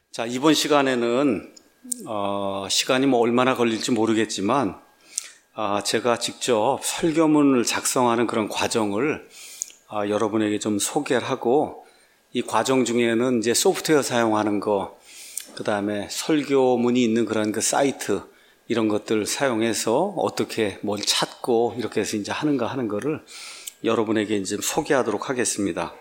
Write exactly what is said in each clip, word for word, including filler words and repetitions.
자, 이번 시간에는 어, 시간이 뭐 얼마나 걸릴지 모르겠지만 아, 제가 직접 설교문을 작성하는 그런 과정을 아, 여러분에게 좀 소개를 하고, 이 과정 중에는 이제 소프트웨어 사용하는 거, 그 다음에 설교문이 있는 그런 그 사이트 이런 것들 사용해서 어떻게 뭘 찾고 이렇게 해서 이제 하는가 하는 거를 여러분에게 이제 소개하도록 하겠습니다.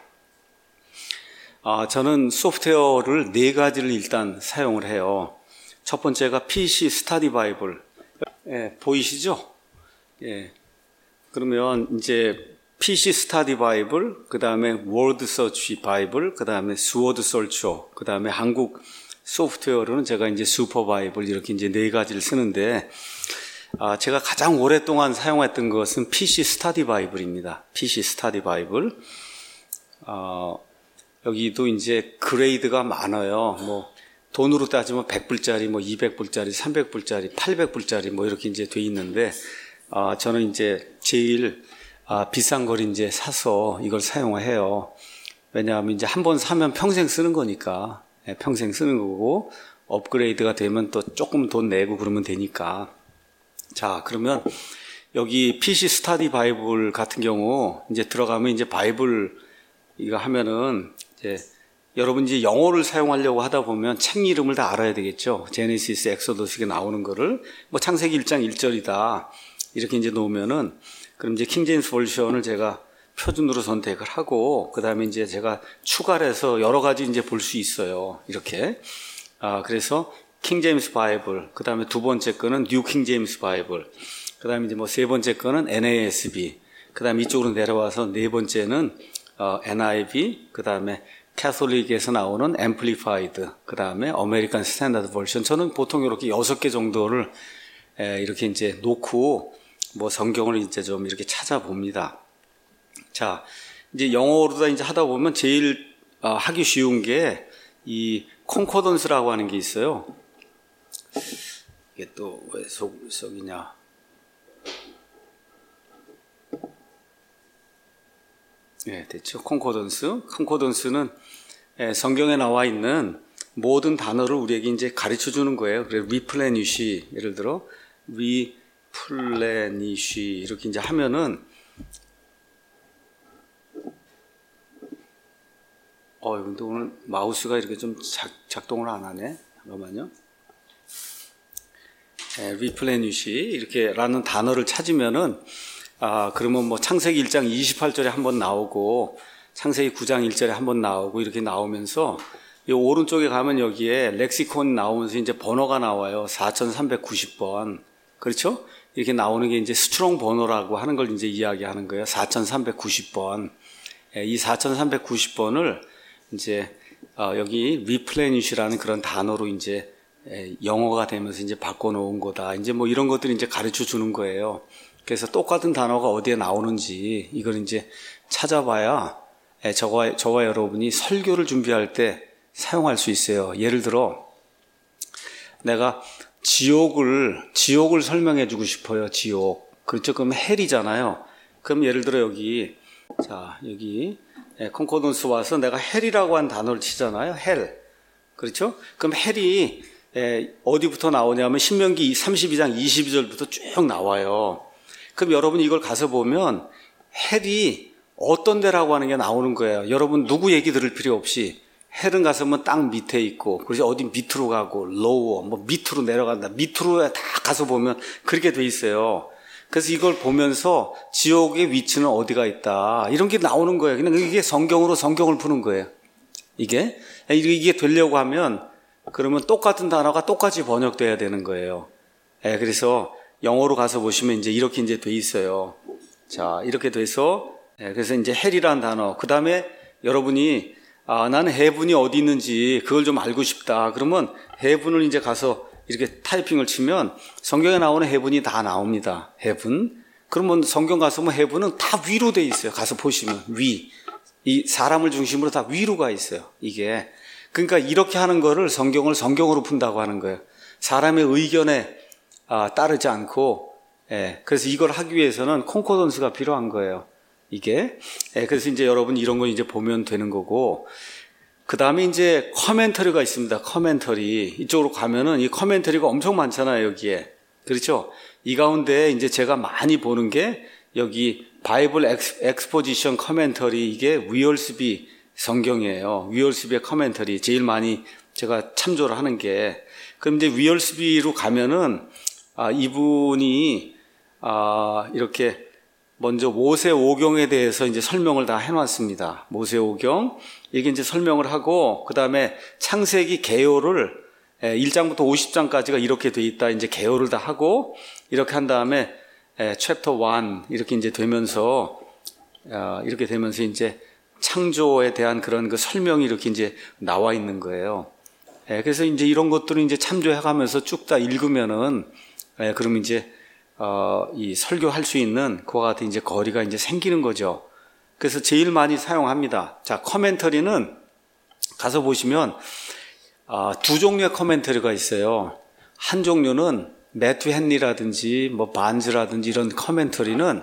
아, 저는 소프트웨어를 네 가지를 일단 사용을 해요. 첫 번째가 피씨 스터디 바이블. 예, 보이시죠? 예. 그러면 이제 피씨 스터디 바이블, 그 다음에 워드 서치 바이블, 그 다음에 스워드 서처, 그 다음에 한국 소프트웨어로는 제가 이제 슈퍼 바이블 이렇게 이제 네 가지를 쓰는데, 아, 제가 가장 오랫동안 사용했던 것은 피씨 스터디 바이블입니다. 피씨 스터디 바이블. 어, 여기도 이제 그레이드가 많아요. 뭐, 돈으로 따지면 백 불짜리, 뭐 이백 불짜리, 삼백 불짜리, 팔백 불짜리 뭐 이렇게 이제 돼 있는데, 아, 저는 이제 제일 아, 비싼 걸 이제 사서 이걸 사용해요. 왜냐하면 이제 한 번 사면 평생 쓰는 거니까, 예, 평생 쓰는 거고, 업그레이드가 되면 또 조금 돈 내고 그러면 되니까. 자, 그러면 여기 피씨 스터디 바이블 같은 경우 이제 들어가면 이제 바이블 이거 하면은 이제 여러분 이제 영어를 사용하려고 하다 보면 책 이름을 다 알아야 되겠죠. 제네시스, 엑소더스 이게 나오는 거를 뭐 창세기 일 장 일 절이다 이렇게 이제 놓으면은, 그럼 이제 킹제임스 버전을 제가 표준으로 선택을 하고, 그 다음에 이제 제가 추가를 해서 여러 가지 이제 볼 수 있어요. 이렇게. 아, 그래서 킹제임스 바이블, 그 다음에 두 번째 거는 뉴 킹제임스 바이블, 그 다음에 이제 뭐 세 번째 거는 엔에이에스비, 그 다음에 이쪽으로 내려와서 네 번째는 어, 엔아이브이, 그 다음에 캐톨릭에서 나오는 앰플리파이드, 그 다음에 아메리칸 스탠다드 버전. 저는 보통 이렇게 여섯 개 정도를 에, 이렇게 이제 놓고 뭐 성경을 이제 좀 이렇게 찾아봅니다. 자, 이제 영어로 다 이제 하다 보면 제일 어, 하기 쉬운 게 이 콘코던스라고 하는 게 있어요. 이게 또 왜 속, 속이냐. 네, 됐죠. 콘코던스. 콘코던스는 성경에 나와 있는 모든 단어를 우리에게 이제 가르쳐 주는 거예요. 그래서 리플레니쉬, 예를 들어 리플레니쉬 이렇게 이제 하면은, 어, 근데 오늘 마우스가 이렇게 좀 작, 작동을 안 하네. 잠깐만요. 네, 리플레니쉬 이렇게 라는 단어를 찾으면은, 아, 그러면 뭐 창세기 일 장 이십팔 절에 한번 나오고, 창세기 구 장 일 절에 한번 나오고, 이렇게 나오면서, 이 오른쪽에 가면 여기에 렉시콘 나오면서 이제 번호가 나와요. 사천삼백구십 번. 그렇죠? 이렇게 나오는 게 이제 스트롱 번호라고 하는 걸 이제 이야기하는 거예요. 사천삼백구십 번. 이 사천삼백구십 번을 이제, 어, 여기 리플레니쉬라는 그런 단어로 이제 영어가 되면서 이제 바꿔놓은 거다. 이제 뭐 이런 것들이 이제 가르쳐 주는 거예요. 그래서 똑같은 단어가 어디에 나오는지 이걸 이제 찾아봐야 저와, 저와 여러분이 설교를 준비할 때 사용할 수 있어요. 예를 들어 내가 지옥을 지옥을 설명해 주고 싶어요. 지옥. 그렇죠? 그럼 헬이잖아요. 그럼 예를 들어 여기 자 여기 콘코던스 와서 내가 헬이라고 한 단어를 치잖아요. 헬. 그렇죠? 그럼 헬이 어디부터 나오냐면 신명기 삼십이 장 이십이 절부터 쭉 나와요. 그럼 여러분 이걸 가서 보면 헬이 어떤 데라고 하는 게 나오는 거예요. 여러분 누구 얘기 들을 필요 없이 헬은 가서 뭐 땅 밑에 있고, 그래서 어디 밑으로 가고, 로워, 뭐 밑으로 내려간다. 밑으로 다 가서 보면 그렇게 돼 있어요. 그래서 이걸 보면서 지옥의 위치는 어디가 있다. 이런 게 나오는 거예요. 그냥 이게 성경으로 성경을 푸는 거예요. 이게. 이게 되려고 하면 그러면 똑같은 단어가 똑같이 번역돼야 되는 거예요. 예, 그래서 영어로 가서 보시면 이제 이렇게 이제 돼 있어요. 자, 이렇게 돼서, 예, 그래서 이제 헬이라는 단어. 그 다음에 여러분이, 아, 나는 해분이 어디 있는지 그걸 좀 알고 싶다. 그러면 해분을 이제 가서 이렇게 타이핑을 치면 성경에 나오는 해분이 다 나옵니다. 해분. 그러면 성경 가서 뭐 해분은 다 위로 돼 있어요. 가서 보시면 위. 이 사람을 중심으로 다 위로 가 있어요. 이게. 그러니까 이렇게 하는 거를 성경을 성경으로 푼다고 하는 거예요. 사람의 의견에 아, 따르지 않고, 예, 그래서 이걸 하기 위해서는 콘코던스가 필요한 거예요. 이게. 예, 그래서 이제 여러분 이런 거 이제 보면 되는 거고, 그 다음에 이제 커멘터리가 있습니다. 커멘터리. 이쪽으로 가면은 이 커멘터리가 엄청 많잖아요, 여기에. 그렇죠? 이 가운데 이제 제가 많이 보는 게 여기 바이블 엑스포지션 커멘터리, 이게 위얼스비 성경이에요. 위얼스비의 커멘터리. 제일 많이 제가 참조를 하는 게. 그럼 이제 위얼스비로 가면은, 아, 이분이, 아, 이렇게 먼저 모세오경에 대해서 이제 설명을 다 해놨습니다. 모세오경. 이게 이제 설명을 하고, 그 다음에 창세기 개요를 일 장부터 오십 장까지가 이렇게 돼 있다. 이제 개요를 다 하고, 이렇게 한 다음에 챕터 일 이렇게 이제 되면서, 이렇게 되면서 이제 창조에 대한 그런 그 설명이 이렇게 이제 나와 있는 거예요. 그래서 이제 이런 것들을 이제 참조해 가면서 쭉 다 읽으면은, 그럼 이제 어, 이 설교할 수 있는 그와 같은 이제 거리가 이제 생기는 거죠. 그래서 제일 많이 사용합니다. 자, 커멘터리는 가서 보시면, 어, 두 종류의 커멘터리가 있어요. 한 종류는 매튜 헨리라든지 뭐 반즈라든지 이런 커멘터리는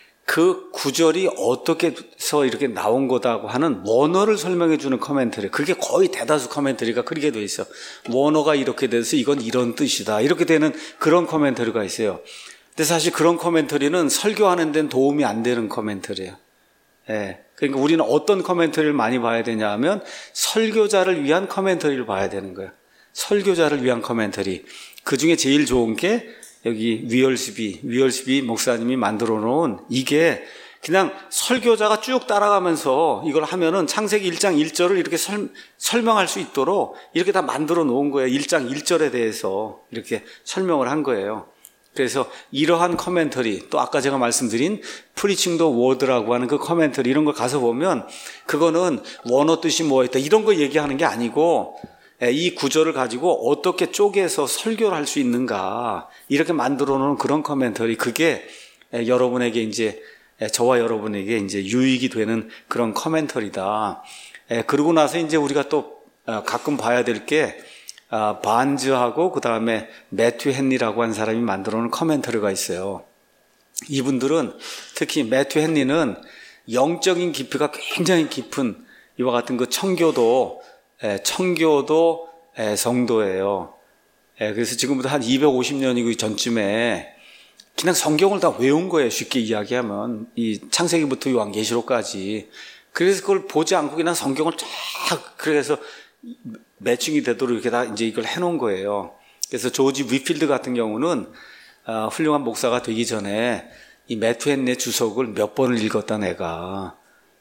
그 구절이 어떻게 해서 이렇게 나온 거다고 하는 원어를 설명해 주는 커멘터리. 그게 거의 대다수 커멘터리가 그렇게 돼 있어. 원어가 이렇게 돼서 이건 이런 뜻이다. 이렇게 되는 그런 커멘터리가 있어요. 근데 사실 그런 커멘터리는 설교하는 데는 도움이 안 되는 커멘터리예요. 예. 그러니까 우리는 어떤 커멘터리를 많이 봐야 되냐 하면 설교자를 위한 커멘터리를 봐야 되는 거예요. 설교자를 위한 커멘터리. 그 중에 제일 좋은 게 여기 위얼스비, 위얼스비 목사님이 만들어 놓은 이게 그냥 설교자가 쭉 따라가면서 이걸 하면은 창세기 일 장 일 절을 이렇게 설, 설명할 수 있도록 이렇게 다 만들어 놓은 거예요. 일 장 일 절에 대해서 이렇게 설명을 한 거예요. 그래서 이러한 커멘터리, 또 아까 제가 말씀드린 프리칭 더 워드라고 하는 그 커멘터리, 이런 걸 가서 보면 그거는 원어 뜻이 뭐였다 이런 거 얘기하는 게 아니고 이 구절을 가지고 어떻게 쪼개서 설교를 할 수 있는가 이렇게 만들어 놓은 그런 커멘터리, 그게 여러분에게 이제 저와 여러분에게 이제 유익이 되는 그런 커멘터리다. 그러고 나서 이제 우리가 또 가끔 봐야 될 게 반즈하고 그 다음에 매튜 헨리라고 한 사람이 만들어 놓은 커멘터리가 있어요. 이분들은 특히 매튜 헨리는 영적인 깊이가 굉장히 깊은 이와 같은 그 청교도 청교도 성도예요. 그래서 지금부터 한 이백오십 년이고 전쯤에 그냥 성경을 다 외운 거예요. 쉽게 이야기하면 이 창세기부터 요한계시록까지. 그래서 그걸 보지 않고 그냥 성경을 쫙 그래서 매칭이 되도록 이렇게 다 이제 이걸 해놓은 거예요. 그래서 조지 위필드 같은 경우는 어, 훌륭한 목사가 되기 전에 이 매튜 헨리의 주석을 몇 번을 읽었다 내가.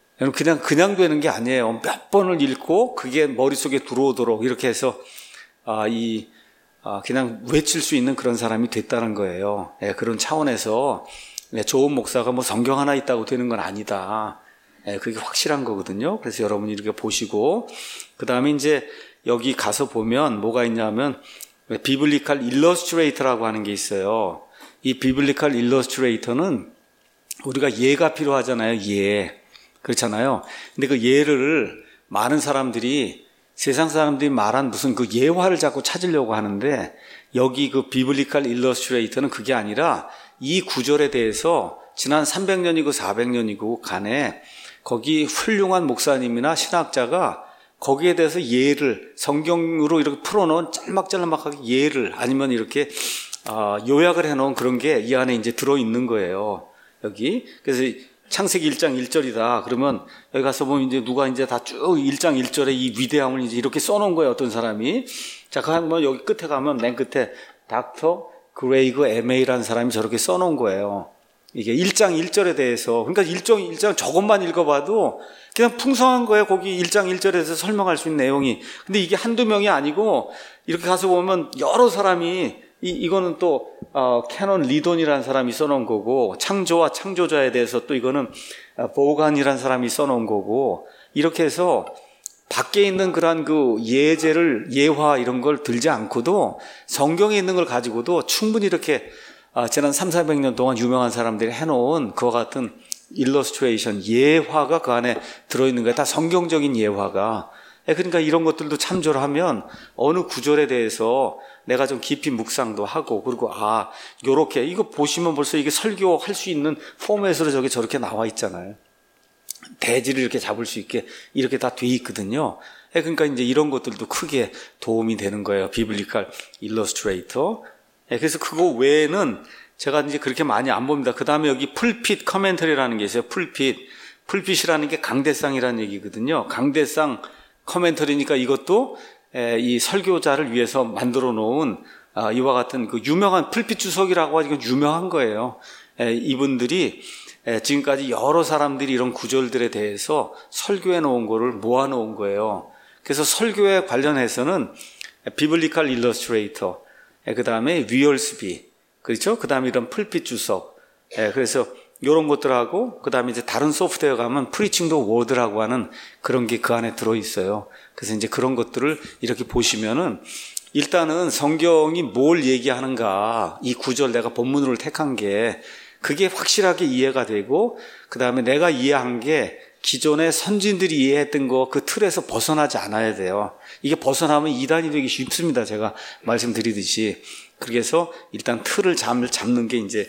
그냥 그냥 되는 게 아니에요. 몇 번을 읽고 그게 머릿속에 들어오도록 이렇게 해서 아, 이 아, 그냥 외칠 수 있는 그런 사람이 됐다는 거예요. 예, 그런 차원에서 예, 좋은 목사가 뭐 성경 하나 있다고 되는 건 아니다. 예, 그게 확실한 거거든요. 그래서 여러분이 이렇게 보시고 그 다음에 이제 여기 가서 보면 뭐가 있냐면 비블리컬 일러스트레이터라고 하는 게 있어요. 이 비블리컬 일러스트레이터는 우리가 예가 필요하잖아요. 예. 그렇잖아요. 근데 그 예를 많은 사람들이 세상 사람들이 말한 무슨 그 예화를 자꾸 찾으려고 하는데 여기 그 비블리컬 일러스트레이터는 그게 아니라 이 구절에 대해서 지난 삼백 년이고 사백 년이고 간에 거기 훌륭한 목사님이나 신학자가 거기에 대해서 예를 성경으로 이렇게 풀어놓은 짤막짤막하게 예를 아니면 이렇게 어, 요약을 해놓은 그런 게 이 안에 이제 들어있는 거예요. 여기. 그래서 창세기 일 장 일 절이다. 그러면 여기 가서 보면 이제 누가 이제 다 쭉 일 장 일 절에 이 위대함을 이제 이렇게 써놓은 거예요. 어떤 사람이. 자, 그러면 여기 끝에 가면 맨 끝에 닥터 그레이그 엠에이라는 사람이 저렇게 써놓은 거예요. 이게 일 장 일 절에 대해서. 그러니까 일 장 일 장 저것만 읽어봐도 그냥 풍성한 거예요. 거기 일 장 일 절에서 설명할 수 있는 내용이. 근데 이게 한두 명이 아니고 이렇게 가서 보면 여러 사람이 이, 이거는 또, 어, 캐논 리돈이라는 사람이 써놓은 거고, 창조와 창조자에 대해서 또 이거는 보간이라는 사람이 써놓은 거고, 이렇게 해서 밖에 있는 그런 그 예제를, 예화 이런 걸 들지 않고도 성경에 있는 걸 가지고도 충분히 이렇게, 어, 지난 삼사백 년 동안 유명한 사람들이 해놓은 그와 같은 일러스트레이션, 예화가 그 안에 들어있는 거예요. 다 성경적인 예화가. 그러니까 이런 것들도 참조를 하면 어느 구절에 대해서 내가 좀 깊이 묵상도 하고, 그리고 아, 요렇게 이거 보시면 벌써 이게 설교할 수 있는 포맷으로 저게 저렇게 나와 있잖아요. 대지를 이렇게 잡을 수 있게 이렇게 다 돼 있거든요. 예, 그러니까 이제 이런 것들도 크게 도움이 되는 거예요. 비블리컬 일러스트레이터. 예, 그래서 그거 외에는 제가 이제 그렇게 많이 안 봅니다. 그 다음에 여기 풀핏 커멘터리라는 게 있어요. 풀핏. 풀핏이라는 게 강대상이라는 얘기거든요. 강대상 커멘터리니까 이것도 이 설교자를 위해서 만들어 놓은 이와 같은 그 유명한 풀핏 주석이라고 하니까 유명한 거예요. 이분들이 지금까지 여러 사람들이 이런 구절들에 대해서 설교해 놓은 거를 모아 놓은 거예요. 그래서 설교에 관련해서는 비블리컬 일러스트레이터, 그 다음에 위얼스비, 그렇죠? 그 다음에 이런 풀핏 주석. 그래서 이런 것들하고 그 다음에 이제 다른 소프트웨어 가면 프리칭 더 워드라고 하는 그런 게 그 안에 들어있어요. 그래서 이제 그런 것들을 이렇게 보시면은 일단은 성경이 뭘 얘기하는가, 이 구절 내가 본문으로 택한 게 그게 확실하게 이해가 되고 그 다음에 내가 이해한 게 기존의 선진들이 이해했던 거 그 틀에서 벗어나지 않아야 돼요. 이게 벗어나면 이단이 되기 쉽습니다. 제가 말씀드리듯이. 그래서 일단 틀을 잡는 게 이제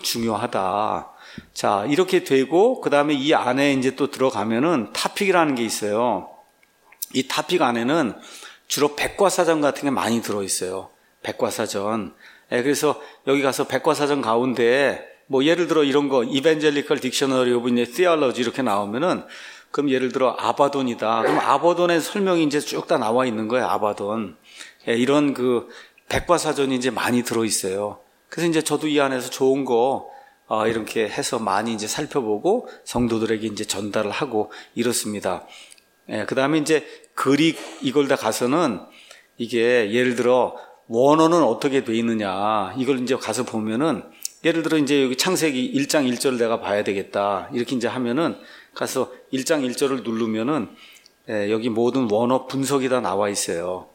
중요하다. 자, 이렇게 되고 그 다음에 이 안에 이제 또 들어가면은 타픽이라는 게 있어요. 이 타픽 안에는 주로 백과사전 같은 게 많이 들어있어요. 백과사전. 예, 그래서 여기 가서 백과사전 가운데 뭐 예를 들어 이런 거 이벤젤리컬 딕셔너리 오브 티올로지 이렇게 나오면은 그럼 예를 들어 아바돈이다. 그럼 아바돈의 설명이 이제 쭉 다 나와 있는 거예요. 아바돈. 예, 이런 그 백과사전이 이제 많이 들어있어요. 그래서 이제 저도 이 안에서 좋은 거 어, 이렇게 해서 많이 이제 살펴보고 성도들에게 이제 전달을 하고 이렇습니다. 예, 그 다음에 이제 그릭 이걸 다 가서는 이게 예를 들어 원어는 어떻게 돼 있느냐 이걸 이제 가서 보면은 예를 들어 이제 여기 창세기 일 장 일 절을 내가 봐야 되겠다 이렇게 이제 하면은 가서 일 장 일 절을 누르면은 예, 여기 모든 원어 분석이 다 나와 있어요.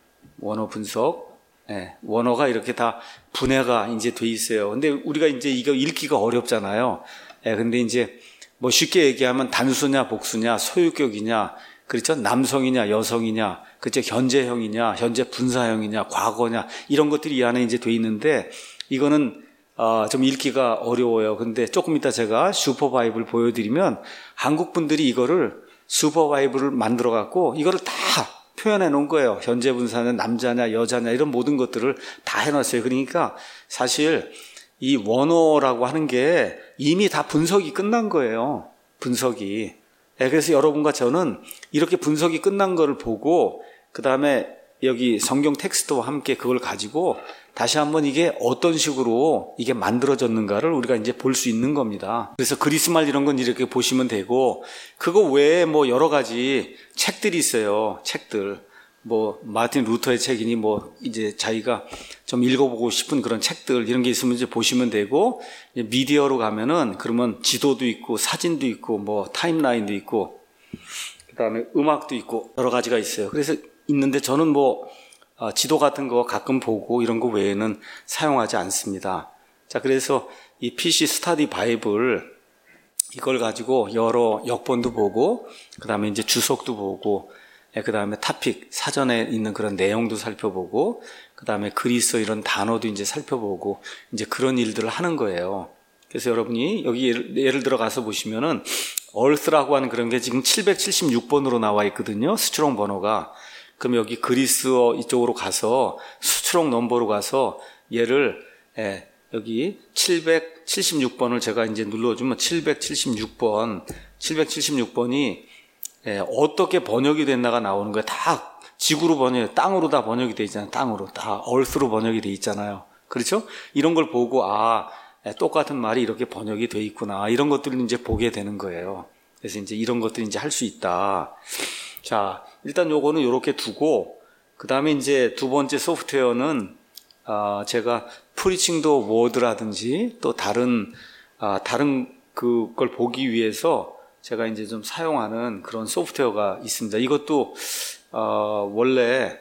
원어 분석. 예, 원어가 이렇게 다 분해가 이제 돼 있어요. 근데 우리가 이제 이거 읽기가 어렵잖아요. 예, 근데 이제 뭐 쉽게 얘기하면 단수냐, 복수냐, 소유격이냐, 그렇죠? 남성이냐, 여성이냐, 그렇죠? 현재형이냐, 현재 분사형이냐, 과거냐, 이런 것들이 이 안에 이제 돼 있는데, 이거는, 어, 좀 읽기가 어려워요. 근데 조금 이따 제가 슈퍼바이블 보여드리면, 한국 분들이 이거를 슈퍼바이블을 만들어갖고, 이거를 다 표현해 놓은 거예요. 현재 분사는 남자냐 여자냐 이런 모든 것들을 다 해놨어요. 그러니까 사실 이 원어라고 하는 게 이미 다 분석이 끝난 거예요. 분석이. 그래서 여러분과 저는 이렇게 분석이 끝난 거를 보고 그 다음에 여기 성경 텍스트와 함께 그걸 가지고 다시 한번 이게 어떤 식으로 이게 만들어졌는가를 우리가 이제 볼 수 있는 겁니다. 그래서 그리스말 이런 건 이렇게 보시면 되고 그거 외에 뭐 여러 가지 책들이 있어요. 책들. 뭐 마틴 루터의 책이니 뭐 이제 자기가 좀 읽어보고 싶은 그런 책들 이런 게 있으면 이제 보시면 되고 미디어로 가면은 그러면 지도도 있고 사진도 있고 뭐 타임라인도 있고 그다음에 음악도 있고 여러 가지가 있어요. 그래서 있는데 저는 뭐 어, 지도 같은 거 가끔 보고 이런 거 외에는 사용하지 않습니다. 자, 그래서 이 피씨 스터디 바이블 이걸 가지고 여러 역본도 보고 그 다음에 이제 주석도 보고 그 다음에 타픽 사전에 있는 그런 내용도 살펴보고 그 다음에 그리스어 이런 단어도 이제 살펴보고 이제 그런 일들을 하는 거예요. 그래서 여러분이 여기 예를, 예를 들어 가서 보시면은 얼스라고 하는 그런 게 지금 칠백칠십육 번으로 나와 있거든요. 스트롱 번호가. 그럼 여기 그리스어 이쪽으로 가서 스트롱 넘버로 가서 얘를 예, 여기 칠백칠십육 번을 제가 이제 눌러주면 칠백칠십육 번, 칠백칠십육 번이 예, 어떻게 번역이 됐나가 나오는 거예요. 다 지구로 번역, 땅으로 다 번역이 돼 있잖아요. 땅으로 다 얼스로 번역이 돼 있잖아요. 그렇죠? 이런 걸 보고 아 예, 똑같은 말이 이렇게 번역이 돼 있구나. 이런 것들을 이제 보게 되는 거예요. 그래서 이제 이런 것들이 이제 할 수 있다. 자, 일단 요거는 요렇게 두고, 그 다음에 이제 두 번째 소프트웨어는, 아, 제가 프리칭 더 워드라든지 또 다른, 아, 다른 그걸 보기 위해서 제가 이제 좀 사용하는 그런 소프트웨어가 있습니다. 이것도, 어, 원래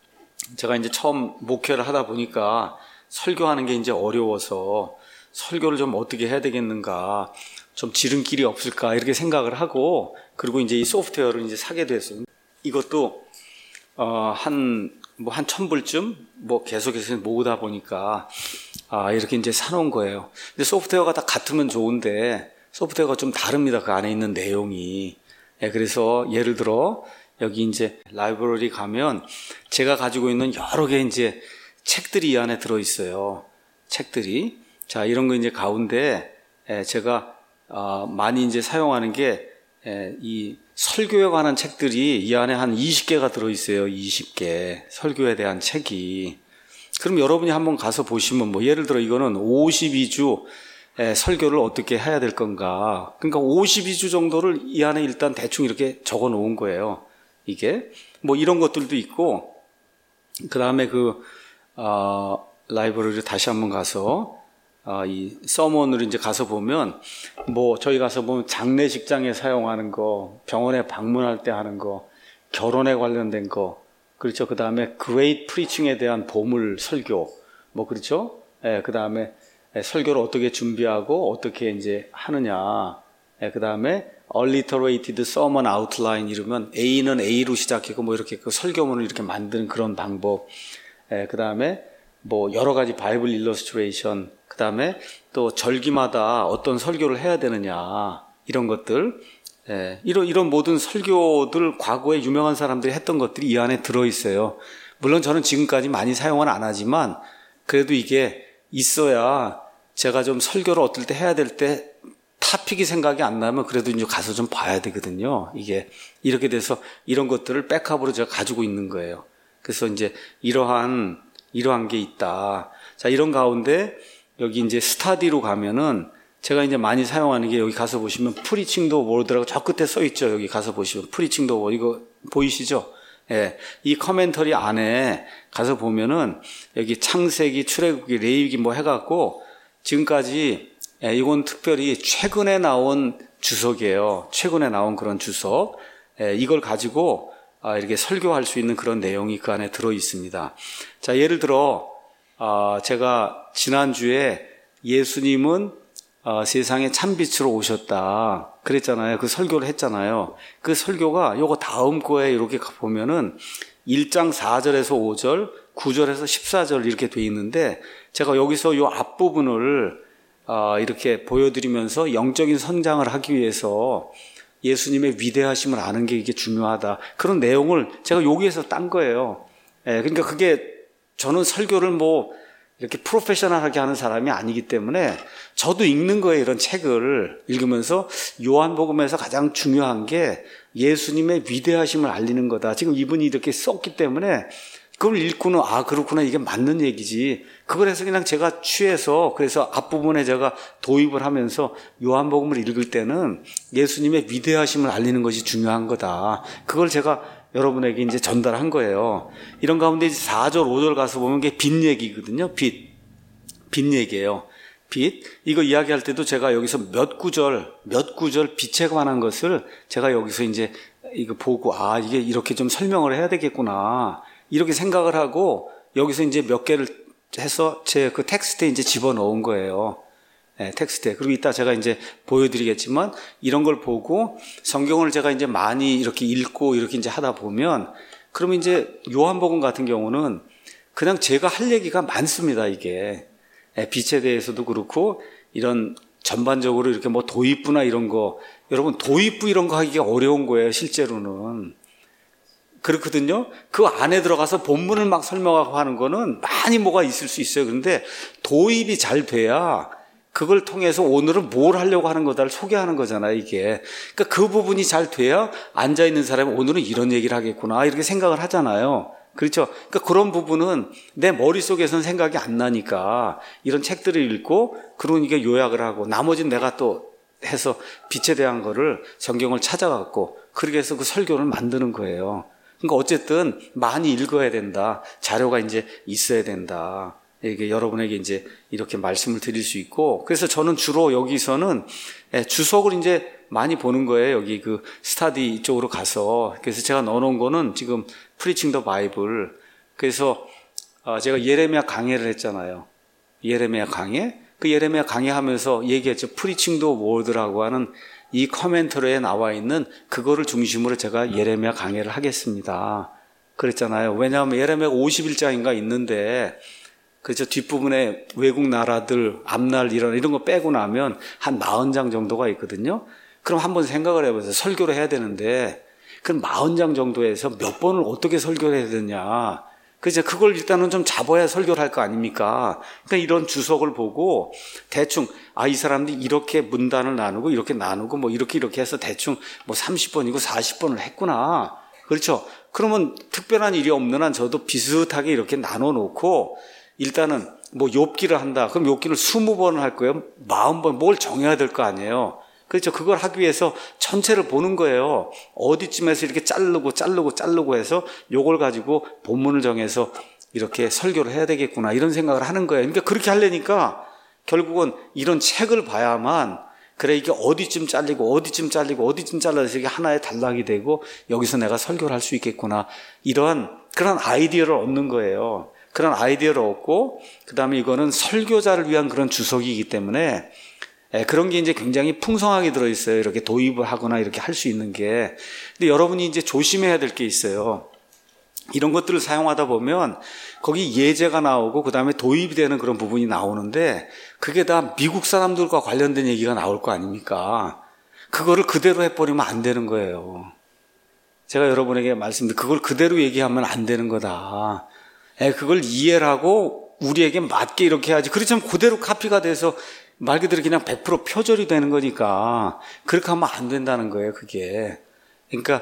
제가 이제 처음 목회를 하다 보니까 설교하는 게 이제 어려워서 설교를 좀 어떻게 해야 되겠는가, 좀 지름길이 없을까 이렇게 생각을 하고 그리고 이제 이 소프트웨어를 이제 사게 됐어요. 이것도 어, 한 뭐 한 천 불쯤 뭐 계속해서 모으다 보니까 아 이렇게 이제 사놓은 거예요. 근데 소프트웨어가 다 같으면 좋은데 소프트웨어가 좀 다릅니다. 그 안에 있는 내용이. 예, 그래서 예를 들어 여기 이제 라이브러리 가면 제가 가지고 있는 여러 개 이제 책들이 이 안에 들어 있어요. 책들이. 자, 이런 거 이제 가운데 제가 많이 이제 사용하는 게 이 설교에 관한 책들이 이 안에 한 이십 개가 들어 있어요. 이십 개. 설교에 대한 책이. 그럼 여러분이 한번 가서 보시면 뭐 예를 들어 이거는 오십이 주 설교를 어떻게 해야 될 건가. 그러니까 오십이 주 정도를 이 안에 일단 대충 이렇게 적어 놓은 거예요. 이게 뭐 이런 것들도 있고, 그 다음에 그 어, 라이브러리 다시 한번 가서 어, 이 서먼으로 이제 가서 보면 뭐 저희 가서 보면 장례식장에 사용하는 거, 병원에 방문할 때 하는 거, 결혼에 관련된 거, 그렇죠. 그 다음에 그레이트 프리칭에 대한 보물 설교, 뭐 그렇죠. 예, 그 다음에 설교를 어떻게 준비하고 어떻게 이제 하느냐. 예, 그 다음에 alliterated sermon outline 이러면 A는 A로 시작하고 뭐 이렇게 그 설교문을 이렇게 만드는 그런 방법. 예, 그 다음에 뭐 여러 가지 바이블 일러스트레이션, 그 다음에 또 절기마다 어떤 설교를 해야 되느냐, 이런 것들. 예, 이런 이런 모든 설교들 과거에 유명한 사람들이 했던 것들이 이 안에 들어 있어요. 물론 저는 지금까지 많이 사용은 안 하지만 그래도 이게 있어야 제가 좀 설교를 어떨 때 해야 될 때 타픽이 생각이 안 나면 그래도 이제 가서 좀 봐야 되거든요. 이게 이렇게 돼서 이런 것들을 백업으로 제가 가지고 있는 거예요. 그래서 이제 이러한 이러한 게 있다. 자, 이런 가운데 여기 이제 스타디로 가면은 제가 이제 많이 사용하는 게 여기 가서 보시면 프리칭 더 워드라고 저 끝에 써 있죠. 여기 가서 보시면 프리칭 더 워드 이거 보이시죠? 예. 이 커멘터리 안에 가서 보면은 여기 창세기, 출애굽기, 레위기 뭐 해갖고 지금까지 예, 이건 특별히 최근에 나온 주석이에요. 최근에 나온 그런 주석. 예, 이걸 가지고 아, 이렇게 설교할 수 있는 그런 내용이 그 안에 들어 있습니다. 자, 예를 들어 아, 제가 지난주에 예수님은 아, 세상에 참빛으로 오셨다 그랬잖아요. 그 설교를 했잖아요. 그 설교가 요거 다음 거에 이렇게 보면은 일 장 사 절에서 오 절, 구 절에서 십사 절 이렇게 돼 있는데 제가 여기서 요 앞부분을 아, 이렇게 보여드리면서 영적인 성장을 하기 위해서 예수님의 위대하심을 아는 게 이게 중요하다. 그런 내용을 제가 여기에서 딴 거예요. 예, 그러니까 그게 저는 설교를 뭐 이렇게 프로페셔널하게 하는 사람이 아니기 때문에 저도 읽는 거예요. 이런 책을 읽으면서 요한복음에서 가장 중요한 게 예수님의 위대하심을 알리는 거다. 지금 이분이 이렇게 썼기 때문에 그걸 읽고는 아 그렇구나 이게 맞는 얘기지. 그걸 해서 그냥 제가 취해서 그래서 앞부분에 제가 도입을 하면서 요한복음을 읽을 때는 예수님의 위대하심을 알리는 것이 중요한 거다. 그걸 제가 여러분에게 이제 전달한 거예요. 이런 가운데 이제 사 절, 오 절 가서 보면 그게 빛 얘기거든요. 빛. 빛 얘기예요. 빛. 이거 이야기할 때도 제가 여기서 몇 구절, 몇 구절 빛에 관한 것을 제가 여기서 이제 이거 보고 아 이게 이렇게 좀 설명을 해야 되겠구나. 이렇게 생각을 하고 여기서 이제 몇 개를 해서 제 그 텍스트에 이제 집어넣은 거예요. 네, 텍스트에. 그리고 이따 제가 이제 보여드리겠지만 이런 걸 보고 성경을 제가 이제 많이 이렇게 읽고 이렇게 이제 하다 보면 그러면 이제 요한복음 같은 경우는 그냥 제가 할 얘기가 많습니다, 이게. 네, 빛에 대해서도 그렇고 이런 전반적으로 이렇게 뭐 도입부나 이런 거 여러분 도입부 이런 거 하기가 어려운 거예요, 실제로는. 그렇거든요. 그 안에 들어가서 본문을 막 설명하고 하는 거는 많이 뭐가 있을 수 있어요. 그런데 도입이 잘 돼야 그걸 통해서 오늘은 뭘 하려고 하는 거다를 소개하는 거잖아요, 이게. 그러니까 그 부분이 잘 돼야 앉아있는 사람이 오늘은 이런 얘기를 하겠구나, 이렇게 생각을 하잖아요. 그렇죠. 그러니까 그런 부분은 내 머릿속에서는 생각이 안 나니까 이런 책들을 읽고 그러니까 요약을 하고 나머지는 내가 또 해서 빛에 대한 거를 성경을 찾아갖고 그렇게 해서 그 설교를 만드는 거예요. 그러니까 어쨌든 많이 읽어야 된다. 자료가 이제 있어야 된다. 이게 여러분에게 이제 이렇게 말씀을 드릴 수 있고, 그래서 저는 주로 여기서는 주석을 이제 많이 보는 거예요. 여기 그 스타디 이쪽으로 가서. 그래서 제가 넣어놓은 거는 지금 프리칭 더 바이블. 그래서 제가 예레미야 강해를 했잖아요. 예레미야 강해. 그 예레미야 강해하면서 얘기했죠. 프리칭 더 워드라고 하는 이 커멘터리에 나와 있는 그거를 중심으로 제가 예레미야 강해를 하겠습니다. 그랬잖아요. 왜냐하면 예레미야 오십일 장인가 있는데, 그렇죠. 뒷부분에 외국 나라들, 앞날 이런, 이런 거 빼고 나면 한 사십 장 정도가 있거든요. 그럼 한번 생각을 해보세요. 설교를 해야 되는데, 그럼 사십 장 정도에서 몇 번을 어떻게 설교를 해야 되냐. 그래서 그걸 일단은 좀 잡아야 설교를 할 거 아닙니까? 그러니까 이런 주석을 보고 대충 아, 이 사람들이 이렇게 문단을 나누고 이렇게 나누고 뭐 이렇게 이렇게 해서 대충 뭐 삼십 번이고 사십 번을 했구나. 그렇죠? 그러면 특별한 일이 없는 한 저도 비슷하게 이렇게 나눠 놓고 일단은 뭐 욥기를 한다. 그럼 욥기를 이십 번을 할 거예요. 사십 번 뭘 정해야 될 거 아니에요. 그렇죠. 그걸 하기 위해서 전체를 보는 거예요. 어디쯤에서 이렇게 자르고 자르고 자르고 해서 요걸 가지고 본문을 정해서 이렇게 설교를 해야 되겠구나 이런 생각을 하는 거예요. 그러니까 그렇게 하려니까 결국은 이런 책을 봐야만 그래 이게 어디쯤 잘리고 어디쯤 잘리고 어디쯤 잘라서 이게 하나의 단락이 되고 여기서 내가 설교를 할 수 있겠구나 이러한 그런 아이디어를 얻는 거예요. 그런 아이디어를 얻고 그 다음에 이거는 설교자를 위한 그런 주석이기 때문에 예, 그런 게 이제 굉장히 풍성하게 들어있어요. 이렇게 도입을 하거나 이렇게 할 수 있는 게. 근데 여러분이 이제 조심해야 될 게 있어요. 이런 것들을 사용하다 보면 거기 예제가 나오고 그 다음에 도입이 되는 그런 부분이 나오는데 그게 다 미국 사람들과 관련된 얘기가 나올 거 아닙니까? 그거를 그대로 해버리면 안 되는 거예요. 제가 여러분에게 말씀드린 그걸 그대로 얘기하면 안 되는 거다. 예, 그걸 이해를 하고 우리에게 맞게 이렇게 해야지. 그렇지만 그대로 카피가 돼서 말 그대로 그냥 백 퍼센트 표절이 되는 거니까 그렇게 하면 안 된다는 거예요. 그게. 그러니까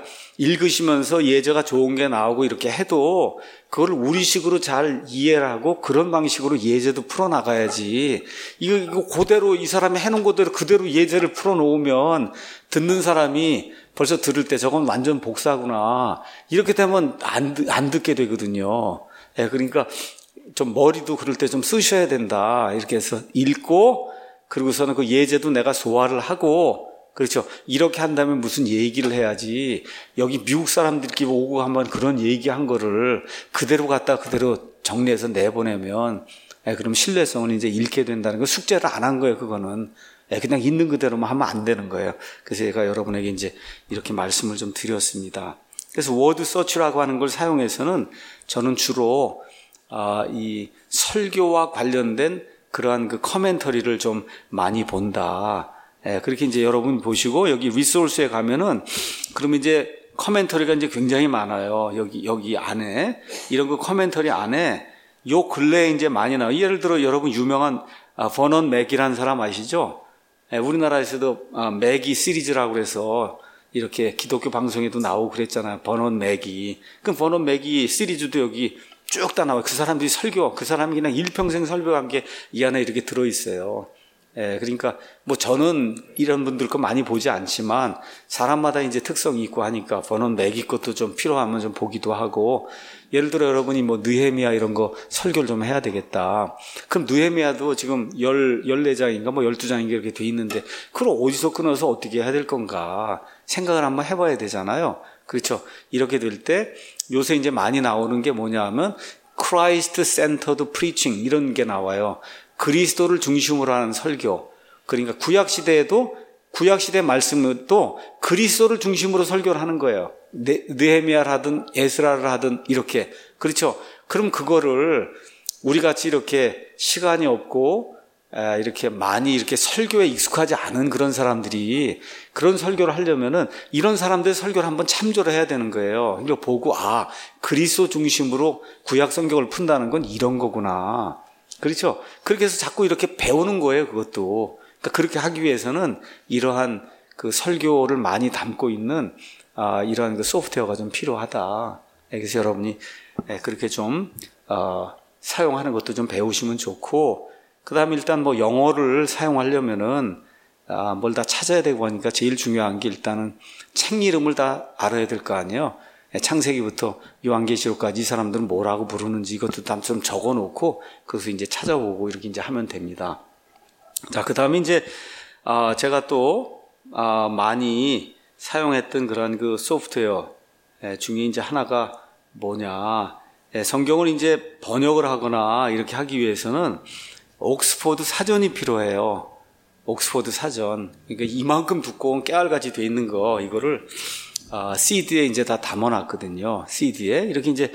읽으시면서 예제가 좋은 게 나오고 이렇게 해도 그걸 우리식으로 잘 이해를 하고 그런 방식으로 예제도 풀어나가야지. 이거, 이거 그대로 이 사람이 해놓은 그대로 그대로 예제를 풀어놓으면 듣는 사람이 벌써 들을 때 저건 완전 복사구나. 이렇게 되면 안, 안 듣게 되거든요. 예, 그러니까 좀 머리도 그럴 때 좀 쓰셔야 된다. 이렇게 해서 읽고 그리고서는 그 예제도 내가 소화를 하고 그렇죠. 이렇게 한다면 무슨 얘기를 해야지 여기 미국 사람들끼리 오고 한번 그런 얘기한 거를 그대로 갖다 그대로 정리해서 내보내면 예, 그럼 신뢰성은 이제 잃게 된다는 거 숙제를 안 한 거예요. 그거는 예, 그냥 있는 그대로만 하면 안 되는 거예요. 그래서 제가 여러분에게 이제 이렇게 말씀을 좀 드렸습니다. 그래서 워드 서치라고 하는 걸 사용해서는 저는 주로 아, 이 설교와 관련된 그러한 그 커멘터리를 좀 많이 본다. 예, 그렇게 이제 여러분 보시고 여기 리소스에 가면은 그러면 이제 커멘터리가 이제 굉장히 많아요. 여기 여기 안에 이런 그 커멘터리 안에 요 근래에 이제 많이 나와요. 예를 들어 여러분 유명한 아, 버넌 맥이라는 사람 아시죠? 예, 우리나라에서도 아, 맥이 시리즈라고 그래서 이렇게 기독교 방송에도 나오고 그랬잖아요. 버넌 맥이. 그럼 버넌 맥이 시리즈도 여기 쭉 다 나와요. 그 사람들이 설교, 그 사람이 그냥 일평생 설교한 게 이 안에 이렇게 들어있어요. 예, 그러니까 뭐 저는 이런 분들 거 많이 보지 않지만 사람마다 이제 특성이 있고 하니까 버넌 맥이 것도 좀 필요하면 좀 보기도 하고 예를 들어 여러분이 뭐 느헤미야 이런 거 설교를 좀 해야 되겠다. 그럼 느헤미야도 지금 열네 장인가 뭐 열두 장인가 이렇게 돼 있는데 그걸 어디서 끊어서 어떻게 해야 될 건가 생각을 한번 해봐야 되잖아요. 그렇죠. 이렇게 될 때 요새 이제 많이 나오는 게 뭐냐 하면 Christ Centered Preaching 이런 게 나와요. 그리스도를 중심으로 하는 설교. 그러니까 구약시대에도 구약시대 말씀도 그리스도를 중심으로 설교를 하는 거예요. 느헤미야를 하든 에스라를 하든 이렇게. 그렇죠. 그럼 그거를 우리같이 이렇게 시간이 없고 이렇게 많이 이렇게 설교에 익숙하지 않은 그런 사람들이 그런 설교를 하려면은 이런 사람들의 설교를 한번 참조를 해야 되는 거예요. 이거 보고 아 그리스도 중심으로 구약 성경을 푼다는 건 이런 거구나. 그렇죠. 그렇게 해서 자꾸 이렇게 배우는 거예요. 그것도. 그러니까 그렇게 하기 위해서는 이러한 그 설교를 많이 담고 있는 아, 이러한 그 소프트웨어가 좀 필요하다. 그래서 여러분이 그렇게 좀 어, 사용하는 것도 좀 배우시면 좋고. 그 다음에 일단 뭐 영어를 사용하려면은, 아, 뭘 다 찾아야 되고 하니까 제일 중요한 게 일단은 책 이름을 다 알아야 될 거 아니에요. 창세기부터 요한계시록까지 이 사람들은 뭐라고 부르는지 이것도 다 좀 적어 놓고, 그래서 이제 찾아보고 이렇게 이제 하면 됩니다. 자, 그 다음에 이제, 아, 제가 또, 아, 많이 사용했던 그런 그 소프트웨어 중에 이제 하나가 뭐냐. 성경을 이제 번역을 하거나 이렇게 하기 위해서는 옥스포드 사전이 필요해요. 옥스포드 사전. 그러니까 이만큼 두꺼운 깨알같이 돼 있는 거, 이거를, 아, 씨디에 이제 다 담아놨거든요. 씨디에. 이렇게 이제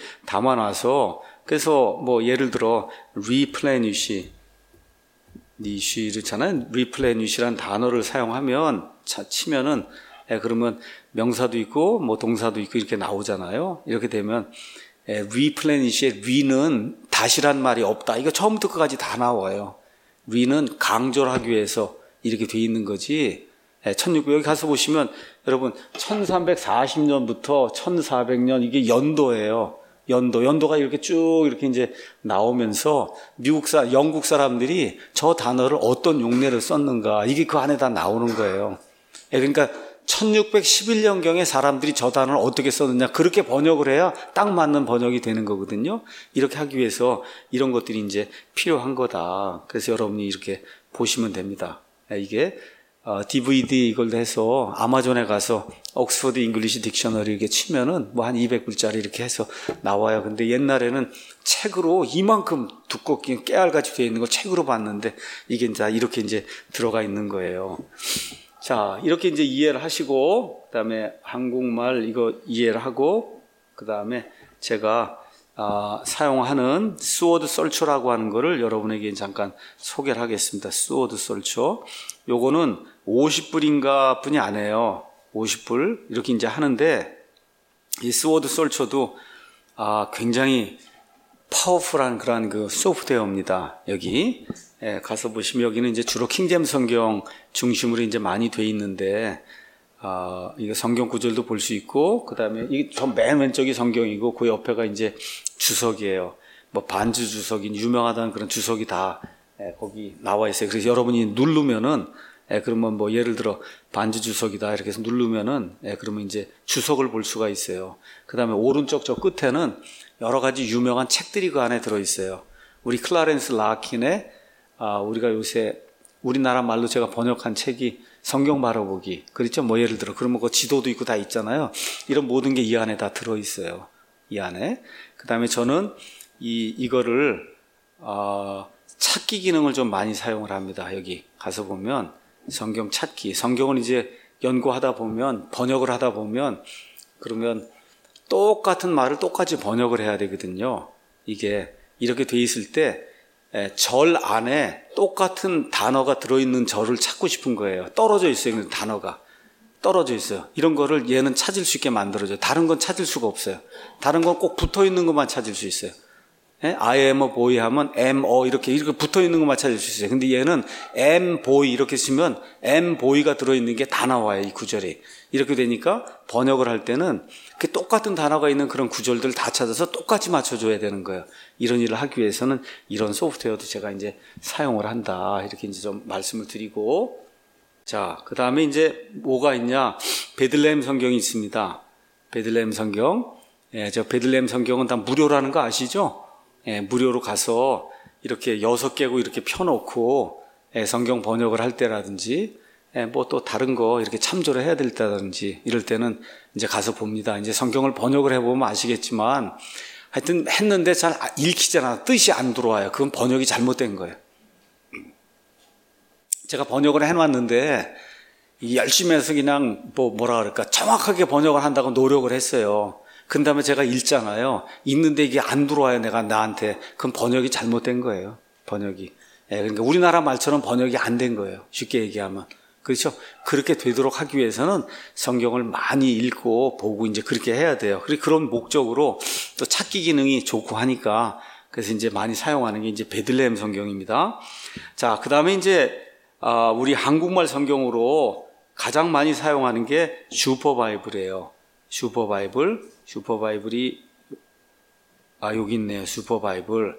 담아놔서, 그래서 뭐 예를 들어, replenish, 니쉬르잖아요. replenish라는 단어를 사용하면, 차, 치면은, 예, 그러면 명사도 있고 뭐 동사도 있고 이렇게 나오잖아요. 이렇게 되면 예, replenish의 re는 다시란 말이 없다. 이거 처음부터 끝까지 다 나와요. re는 강조를 하기 위해서 이렇게 돼 있는 거지. 예, 천육백 여기 가서 보시면 여러분 천삼백사십 년부터 천사백 년 이게 연도예요. 연도, 연도가 이렇게 쭉 이렇게 이제 나오면서 미국 사, 영국 사람들이 저 단어를 어떤 용례를 썼는가 이게 그 안에 다 나오는 거예요. 예, 그러니까 천육백십일 년경에 사람들이 저 단어를 어떻게 썼느냐 그렇게 번역을 해야 딱 맞는 번역이 되는 거거든요. 이렇게 하기 위해서 이런 것들이 이제 필요한 거다. 그래서 여러분이 이렇게 보시면 됩니다. 예, 이게 어, 디브이디 이걸 해서 아마존에 가서 옥스퍼드 잉글리시 딕셔너리 이렇게 치면은 뭐 한 이백 불짜리 이렇게 해서 나와요. 근데 옛날에는 책으로 이만큼 두껍게 깨알같이 되어 있는 걸 책으로 봤는데 이게 다 이렇게 이제 들어가 있는 거예요. 자, 이렇게 이제 이해를 하시고, 그 다음에 한국말 이거 이해를 하고, 그 다음에 제가 아, 사용하는 스워드 썰초라고 하는 거를 여러분에게 잠깐 소개를 하겠습니다. 스워드 썰초. 요거는 오십 불인가 뿐이 안 해요. 오십 불. 이렇게 이제 하는데, 이 스워드 썰초도 아, 굉장히 파워풀한 그런 그 소프트웨어입니다. 여기. 예, 가서 보시면 여기는 이제 주로 킹제임스 성경 중심으로 이제 많이 돼 있는데, 아, 이거 성경 구절도 볼 수 있고, 그 다음에 이 저 맨 왼쪽이 성경이고, 그 옆에가 이제 주석이에요. 뭐 반주 주석이 유명하다는 그런 주석이 다 예, 거기 나와 있어요. 그래서 여러분이 누르면은, 예, 그러면 뭐 예를 들어 반주 주석이다 이렇게 해서 누르면은, 예, 그러면 이제 주석을 볼 수가 있어요. 그 다음에 오른쪽 저 끝에는 여러 가지 유명한 책들이 그 안에 들어 있어요. 우리 클라렌스 라킨의 아, 우리가 요새 우리나라 말로 제가 번역한 책이 성경 바라보기. 그렇죠? 뭐 예를 들어 그러면 그 지도도 있고 다 있잖아요. 이런 모든 게 이 안에 다 들어 있어요. 이 안에. 그다음에 저는 이 이거를 어, 찾기 기능을 좀 많이 사용을 합니다. 여기 가서 보면 성경 찾기. 성경을 이제 연구하다 보면 번역을 하다 보면 그러면 똑같은 말을 똑같이 번역을 해야 되거든요. 이게 이렇게 돼 있을 때 절 안에 똑같은 단어가 들어있는 절을 찾고 싶은 거예요. 떨어져 있어요. 단어가 떨어져 있어요. 이런 거를 얘는 찾을 수 있게 만들어줘요. 다른 건 찾을 수가 없어요. 다른 건 꼭 붙어 있는 것만 찾을 수 있어요. 예? I am a boy 하면 am a 이렇게 이렇게 붙어 있는 것만 찾을 수 있어요. 근데 얘는 am boy 이렇게 쓰면 am boy가 들어있는 게 다 나와요. 이 구절이. 이렇게 되니까 번역을 할 때는 그 똑같은 단어가 있는 그런 구절들을 다 찾아서 똑같이 맞춰줘야 되는 거예요. 이런 일을 하기 위해서는 이런 소프트웨어도 제가 이제 사용을 한다. 이렇게 이제 좀 말씀을 드리고. 자, 그 다음에 이제 뭐가 있냐. 베들레헴 성경이 있습니다. 베들레헴 성경. 예, 저 베들레헴 성경은 다 무료라는 거 아시죠? 예, 무료로 가서 이렇게 여섯 개고 이렇게 펴놓고 예, 성경 번역을 할 때라든지 예, 뭐 또 다른 거 이렇게 참조를 해야 될 때라든지 이럴 때는 이제 가서 봅니다. 이제 성경을 번역을 해보면 아시겠지만 하여튼 했는데 잘 읽히잖아. 뜻이 안 들어와요. 그건 번역이 잘못된 거예요. 제가 번역을 해놨는데 열심히 해서 그냥 뭐 뭐라 그럴까 정확하게 번역을 한다고 노력을 했어요. 그 다음에 제가 읽잖아요. 읽는데 이게 안 들어와요. 내가 나한테. 그건 번역이 잘못된 거예요. 번역이. 예, 그러니까 우리나라 말처럼 번역이 안 된 거예요. 쉽게 얘기하면. 그렇죠? 그렇게 되도록 하기 위해서는 성경을 많이 읽고 보고 이제 그렇게 해야 돼요. 그리고 그런 목적으로 또 찾기 기능이 좋고 하니까 그래서 이제 많이 사용하는 게 이제 베들레헴 성경입니다. 자, 그 다음에 이제 아, 우리 한국말 성경으로 가장 많이 사용하는 게 슈퍼바이블이에요. 슈퍼바이블, 슈퍼바이블이 아 여기 있네요. 슈퍼바이블.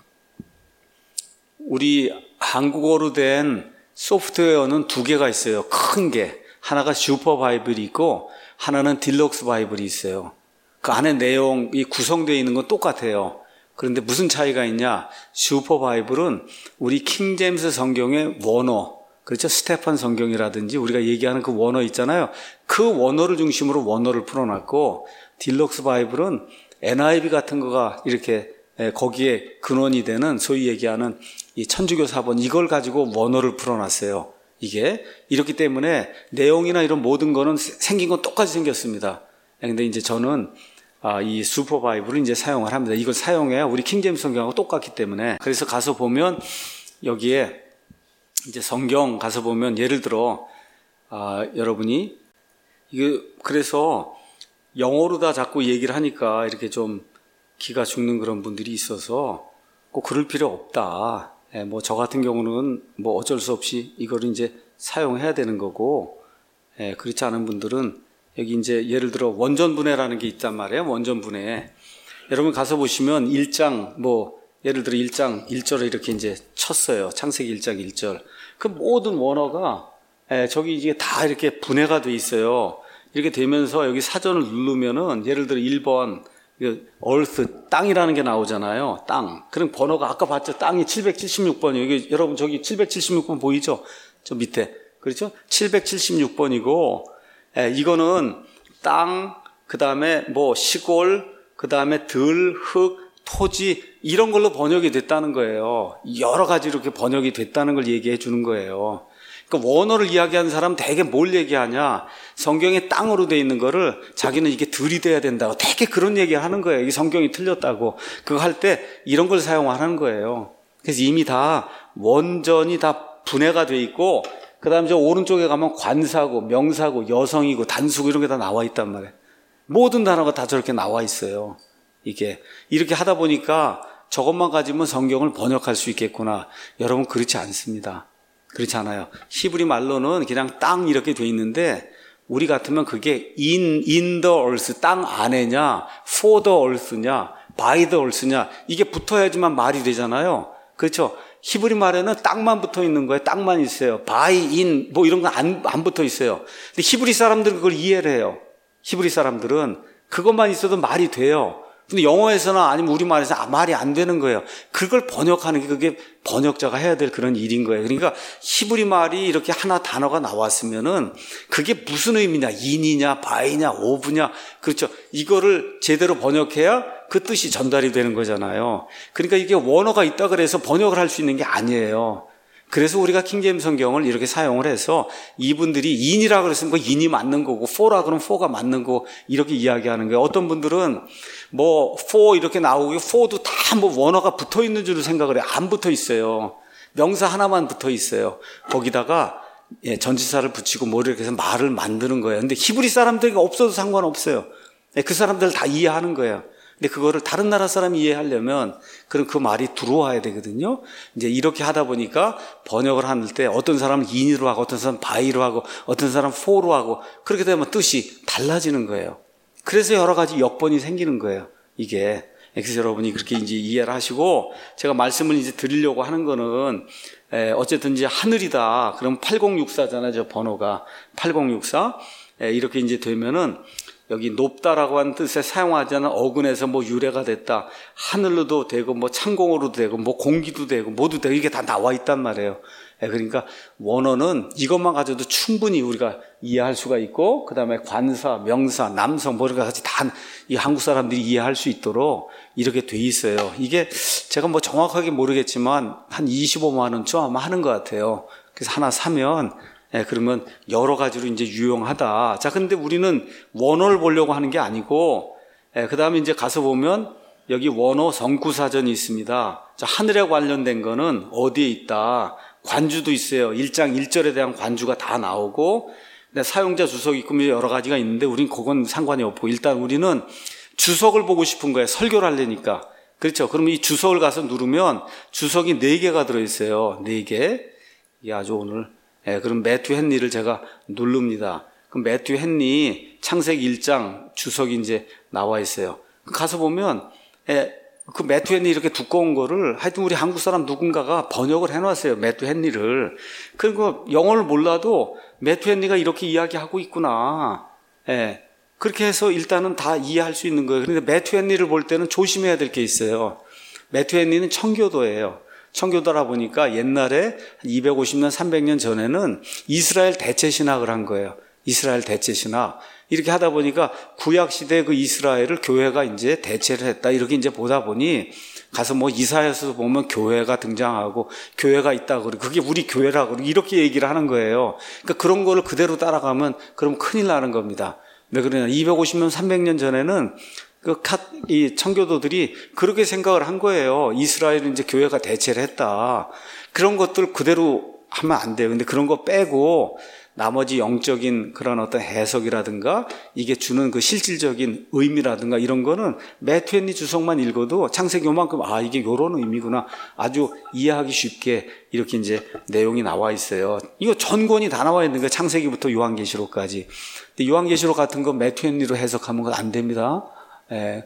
우리 한국어로 된 소프트웨어는 두 개가 있어요. 큰 게. 하나가 슈퍼바이블이 있고 하나는 딜럭스 바이블이 있어요. 그 안에 내용이 구성되어 있는 건 똑같아요. 그런데 무슨 차이가 있냐? 슈퍼바이블은 우리 킹제임스 성경의 원어, 그렇죠? 스테판 성경이라든지 우리가 얘기하는 그 원어 있잖아요. 그 원어를 중심으로 원어를 풀어놨고 딜럭스 바이블은 엔아이브이 같은 거가 이렇게 거기에 근원이 되는 소위 얘기하는 이 천주교 사본 이걸 가지고 원어를 풀어놨어요. 이게 이렇기 때문에 내용이나 이런 모든 거는 생긴 건 똑같이 생겼습니다. 근데 이제 저는 아, 이 슈퍼바이블을 이제 사용을 합니다. 이걸 사용해야 우리 킹제임스 성경하고 똑같기 때문에. 그래서 가서 보면 여기에 이제 성경 가서 보면 예를 들어 아, 여러분이 이게 그래서 영어로 다 자꾸 얘기를 하니까 이렇게 좀 기가 죽는 그런 분들이 있어서 꼭 그럴 필요 없다. 예, 뭐 저 같은 경우는 뭐 어쩔 수 없이 이거를 이제 사용해야 되는 거고, 예, 그렇지 않은 분들은 여기 이제 예를 들어 원전분해라는 게 있단 말이에요. 원전분해. 여러분 가서 보시면 일 장 뭐 예를 들어 일 장 일 절을 이렇게 이제 쳤어요. 창세기 일 장 일 절. 그 모든 원어가 예, 저기 이제 다 이렇게 분해가 돼 있어요. 이렇게 되면서 여기 사전을 누르면은 예를 들어 일 번 earth, 땅이라는 게 나오잖아요. 땅. 그럼 번호가 아까 봤죠? 땅이 칠백칠십육 번이에요. 여기 여러분 저기 칠백칠십육 번 보이죠? 저 밑에. 그렇죠? 칠백칠십육 번이고 예, 이거는 땅, 그다음에 뭐 시골, 그다음에 들, 흙, 토지 이런 걸로 번역이 됐다는 거예요. 여러 가지 이렇게 번역이 됐다는 걸 얘기해 주는 거예요. 그러니까 원어를 이야기하는 사람 되게 뭘 얘기하냐? 성경에 땅으로 돼 있는 거를 자기는 이게 들이 돼야 된다고 되게 그런 얘기 하는 거예요. 이 성경이 틀렸다고. 그거 할 때 이런 걸 사용하는 거예요. 그래서 이미 다 원전이 다 분해가 돼 있고, 그 다음에 저 오른쪽에 가면 관사고, 명사고, 여성이고, 단수고 이런 게 다 나와 있단 말이에요. 모든 단어가 다 저렇게 나와 있어요. 이게. 이렇게 하다 보니까 저것만 가지면 성경을 번역할 수 있겠구나. 여러분, 그렇지 않습니다. 그렇지 않아요. 히브리 말로는 그냥 땅 이렇게 돼 있는데 우리 같으면 그게 in, in the earth, 땅 안에냐, for the earth냐, by the earth냐 이게 붙어야지만 말이 되잖아요. 그렇죠? 히브리 말에는 땅만 붙어 있는 거예요. 땅만 있어요. by, in 뭐 이런 건 안, 안 붙어 있어요. 근데 히브리 사람들은 그걸 이해를 해요. 히브리 사람들은 그것만 있어도 말이 돼요. 근데 영어에서나 아니면 우리말에서 아, 말이 안 되는 거예요. 그걸 번역하는 게 그게 번역자가 해야 될 그런 일인 거예요. 그러니까 히브리 말이 이렇게 하나 단어가 나왔으면은 그게 무슨 의미냐, 인이냐, 바이냐, 오브냐, 그렇죠. 이거를 제대로 번역해야 그 뜻이 전달이 되는 거잖아요. 그러니까 이게 원어가 있다 그래서 번역을 할 수 있는 게 아니에요. 그래서 우리가 킹제임스 성경을 이렇게 사용을 해서 이분들이 인이라 그랬으면 그 인이 맞는 거고 for라 그러면 for가 맞는 거고 이렇게 이야기하는 거예요. 어떤 분들은 뭐 for 이렇게 나오고 for도 다 뭐 원어가 붙어 있는 줄로 생각을 해요. 안 붙어 있어요. 명사 하나만 붙어 있어요. 거기다가 예, 전치사를 붙이고 뭐 이렇게 해서 말을 만드는 거예요. 근데 히브리 사람들이 없어도 상관없어요. 예, 그 사람들 다 이해하는 거예요. 근데 그거를 다른 나라 사람이 이해하려면 그럼 그 말이 들어와야 되거든요. 이제 이렇게 하다 보니까 번역을 할 때 어떤 사람은 in으로 하고 어떤 사람은 by로 하고 어떤 사람은 for로 하고 그렇게 되면 뜻이 달라지는 거예요. 그래서 여러 가지 역번이 생기는 거예요. 이게. 그래서 여러분이 그렇게 이제 이해를 하시고 제가 말씀을 이제 드리려고 하는 거는 에, 어쨌든 이제 하늘이다. 그럼 팔공육사잖아요. 저 번호가 팔공육사. 에, 이렇게 이제 되면은 여기 높다라고 하는 뜻에 사용하지 않은 어근에서 뭐 유래가 됐다. 하늘로도 되고 뭐 창공으로도 되고 뭐 공기도 되고 모두 되고 이게 다 나와 있단 말이에요. 그러니까 원어는 이것만 가져도 충분히 우리가 이해할 수가 있고 그다음에 관사, 명사, 남성 뭐 이런 같이 다 이 한국 사람들이 이해할 수 있도록 이렇게 돼 있어요. 이게 제가 뭐 정확하게 모르겠지만 한 이십오만 원쯤 아마 하는 것 같아요. 그래서 하나 사면 예, 그러면 여러 가지로 이제 유용하다. 자, 근데 우리는 원어를 보려고 하는 게 아니고, 예, 그 다음에 이제 가서 보면 여기 원어 성구사전이 있습니다. 자, 하늘에 관련된 거는 어디에 있다. 관주도 있어요. 일 장 일 절에 대한 관주가 다 나오고, 사용자 주석이 있고 여러 가지가 있는데 우린 그건 상관이 없고, 일단 우리는 주석을 보고 싶은 거예요. 설교를 하려니까. 그렇죠. 그러면 이 주석을 가서 누르면 주석이 네 개가 들어있어요. 네 개. 이게 아주 오늘 예, 그럼 매튜 헨리를 제가 누릅니다. 그럼 매튜 헨리 창세기 일 장 주석이 이제 나와 있어요. 가서 보면 예, 그 매튜 헨리 이렇게 두꺼운 거를 하여튼 우리 한국 사람 누군가가 번역을 해놨어요. 매튜 헨리를. 그리고 영어를 몰라도 매튜 헨리가 이렇게 이야기하고 있구나. 예, 그렇게 해서 일단은 다 이해할 수 있는 거예요. 그런데 매튜 헨리를 볼 때는 조심해야 될 게 있어요. 매튜 헨리는 청교도예요. 청교도라 보니까 옛날에 이백오십 년, 삼백 년 전에는 이스라엘 대체 신학을 한 거예요. 이스라엘 대체 신학. 이렇게 하다 보니까 구약 시대 그 이스라엘을 교회가 이제 대체를 했다. 이렇게 이제 보다 보니 가서 뭐 이사야서도 보면 교회가 등장하고 교회가 있다고 그러고 그게 우리 교회라고 이렇게 얘기를 하는 거예요. 그러니까 그런 거를 그대로 따라가면 그럼 큰일 나는 겁니다. 왜 그러냐? 이백오십 년, 삼백 년 전에는 그, 이 청교도들이 그렇게 생각을 한 거예요. 이스라엘은 이제 교회가 대체를 했다. 그런 것들 그대로 하면 안 돼요. 근데 그런 거 빼고 나머지 영적인 그런 어떤 해석이라든가 이게 주는 그 실질적인 의미라든가 이런 거는 매튜 헨리 주석만 읽어도 창세기 요만큼 아 이게 요런 의미구나 아주 이해하기 쉽게 이렇게 이제 내용이 나와 있어요. 이거 전권이 다 나와 있는 거예요. 창세기부터 요한계시록까지. 근데 요한계시록 같은 거 매튜 헨리로 해석하면 그건 안 됩니다. 예,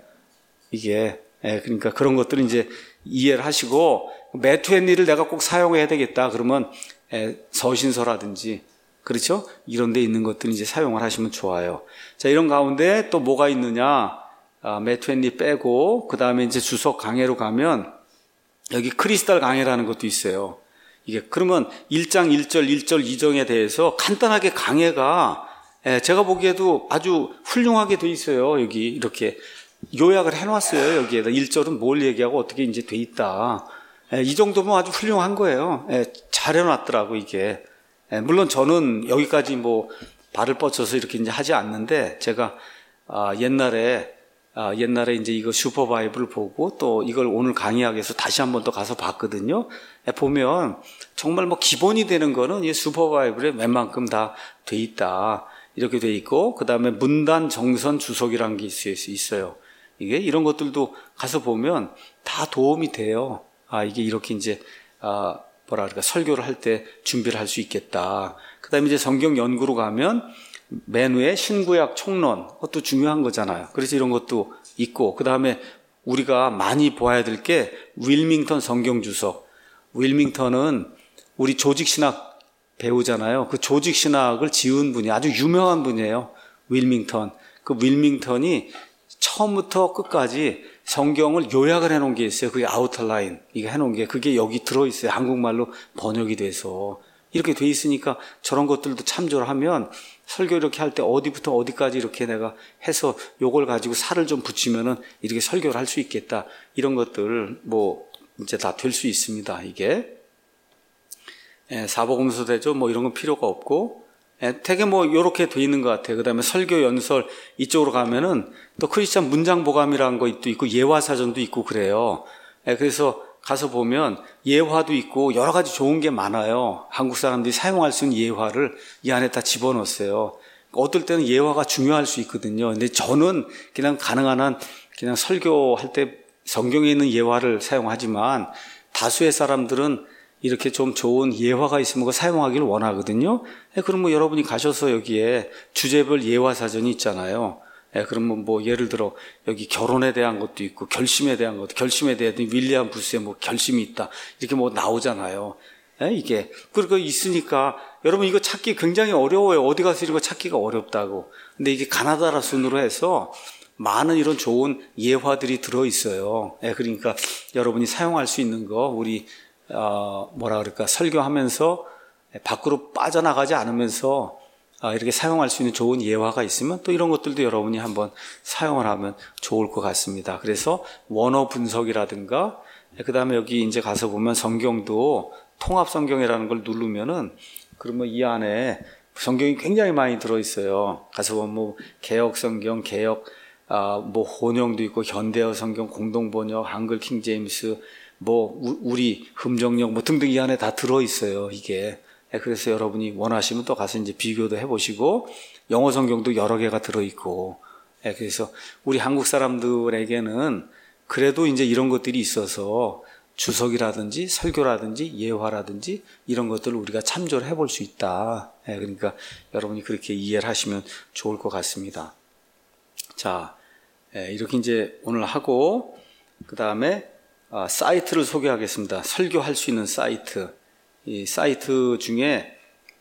이게 예, 그러니까 그런 것들은 이제 이해를 하시고 매튜 헨리를 내가 꼭 사용해야 되겠다 그러면 예, 서신서라든지 그렇죠? 이런 데 있는 것들은 이제 사용을 하시면 좋아요. 자, 이런 가운데 또 뭐가 있느냐? 아, 매튜 헨리 빼고 그 다음에 이제 주석 강해로 가면 여기 크리스탈 강해라는 것도 있어요. 이게 그러면 일 장 일 절 일 절 이 절에 대해서 간단하게 강해가 예, 제가 보기에도 아주 훌륭하게 돼 있어요. 여기 이렇게 요약을 해놨어요. 여기에다 일 절은 뭘 얘기하고 어떻게 이제 돼 있다. 예, 이 정도면 아주 훌륭한 거예요. 예, 잘 해놨더라고 이게. 예, 물론 저는 여기까지 뭐 발을 뻗쳐서 이렇게 이제 하지 않는데 제가 아, 옛날에 아, 옛날에 이제 이거 슈퍼바이블을 보고 또 이걸 오늘 강의하기 위해서 다시 한 번 더 가서 봤거든요. 예, 보면 정말 뭐 기본이 되는 거는 이 슈퍼바이블에 웬만큼 다 돼 있다. 이렇게 돼 있고 그 다음에 문단 정선 주석이라는 게 있어요. 이게 이런 것들도 가서 보면 다 도움이 돼요. 아 이게 이렇게 이제 아 뭐라 그럴까 설교를 할 때 준비를 할 수 있겠다. 그 다음에 이제 성경 연구로 가면 맨 위에 신구약 총론 그것도 중요한 거잖아요. 그래서 이런 것도 있고 그 다음에 우리가 많이 보아야 될 게 윌밍턴 성경 주석. 윌밍턴은 우리 조직신학 배우잖아요. 그 조직신학을 지은 분이 아주 유명한 분이에요. 윌밍턴. 그 윌밍턴이 처음부터 끝까지 성경을 요약을 해놓은 게 있어요. 그게 아우터라인. 이게 해놓은 게 그게 여기 들어있어요. 한국말로 번역이 돼서. 이렇게 돼 있으니까 저런 것들도 참조를 하면 설교 이렇게 할 때 어디부터 어디까지 이렇게 내가 해서 요걸 가지고 살을 좀 붙이면은 이렇게 설교를 할 수 있겠다. 이런 것들 뭐 이제 다 될 수 있습니다. 이게. 예, 사복음서 대조 뭐 이런 건 필요가 없고 예, 되게 뭐 요렇게 돼 있는 것 같아요. 그 다음에 설교 연설 이쪽으로 가면은 또 크리스찬 문장 보감이라는 것도 있고 예화 사전도 있고 그래요. 예, 그래서 가서 보면 예화도 있고 여러 가지 좋은 게 많아요. 한국 사람들이 사용할 수 있는 예화를 이 안에 다 집어넣었어요. 어떨 때는 예화가 중요할 수 있거든요. 근데 저는 그냥 가능한 한 그냥 설교할 때 성경에 있는 예화를 사용하지만 다수의 사람들은 이렇게 좀 좋은 예화가 있으면 그거 사용하기를 원하거든요. 예, 그럼 뭐 여러분이 가셔서 여기에 주제별 예화 사전이 있잖아요. 예, 그러면 뭐 예를 들어 여기 결혼에 대한 것도 있고 결심에 대한 것도 결심에 대한 윌리엄 부스의 뭐 결심이 있다 이렇게 뭐 나오잖아요. 예, 이게 그리고 있으니까 여러분 이거 찾기 굉장히 어려워요. 어디 가서 이런 거 찾기가 어렵다고. 근데 이게 가나다라 순으로 해서 많은 이런 좋은 예화들이 들어 있어요. 예, 그러니까 여러분이 사용할 수 있는 거 우리 어, 뭐라 그럴까 설교하면서 밖으로 빠져나가지 않으면서 아, 이렇게 사용할 수 있는 좋은 예화가 있으면 또 이런 것들도 여러분이 한번 사용을 하면 좋을 것 같습니다. 그래서 원어 분석이라든가 그 다음에 여기 이제 가서 보면 성경도 통합 성경이라는 걸 누르면은 그러면 이 안에 성경이 굉장히 많이 들어있어요. 가서 보면 뭐 개역 성경, 개역 아, 뭐 혼용도 있고 현대어 성경, 공동 번역, 한글 킹 제임스 뭐 우리 흠정역 뭐 등등 이 안에 다 들어있어요. 이게 그래서 여러분이 원하시면 또 가서 이제 비교도 해보시고 영어 성경도 여러 개가 들어있고 그래서 우리 한국 사람들에게는 그래도 이제 이런 것들이 있어서 주석이라든지 설교라든지 예화라든지 이런 것들을 우리가 참조를 해볼 수 있다. 그러니까 여러분이 그렇게 이해를 하시면 좋을 것 같습니다. 자, 이렇게 이제 오늘 하고 그 다음에 아, 사이트를 소개하겠습니다. 설교할 수 있는 사이트. 이 사이트 중에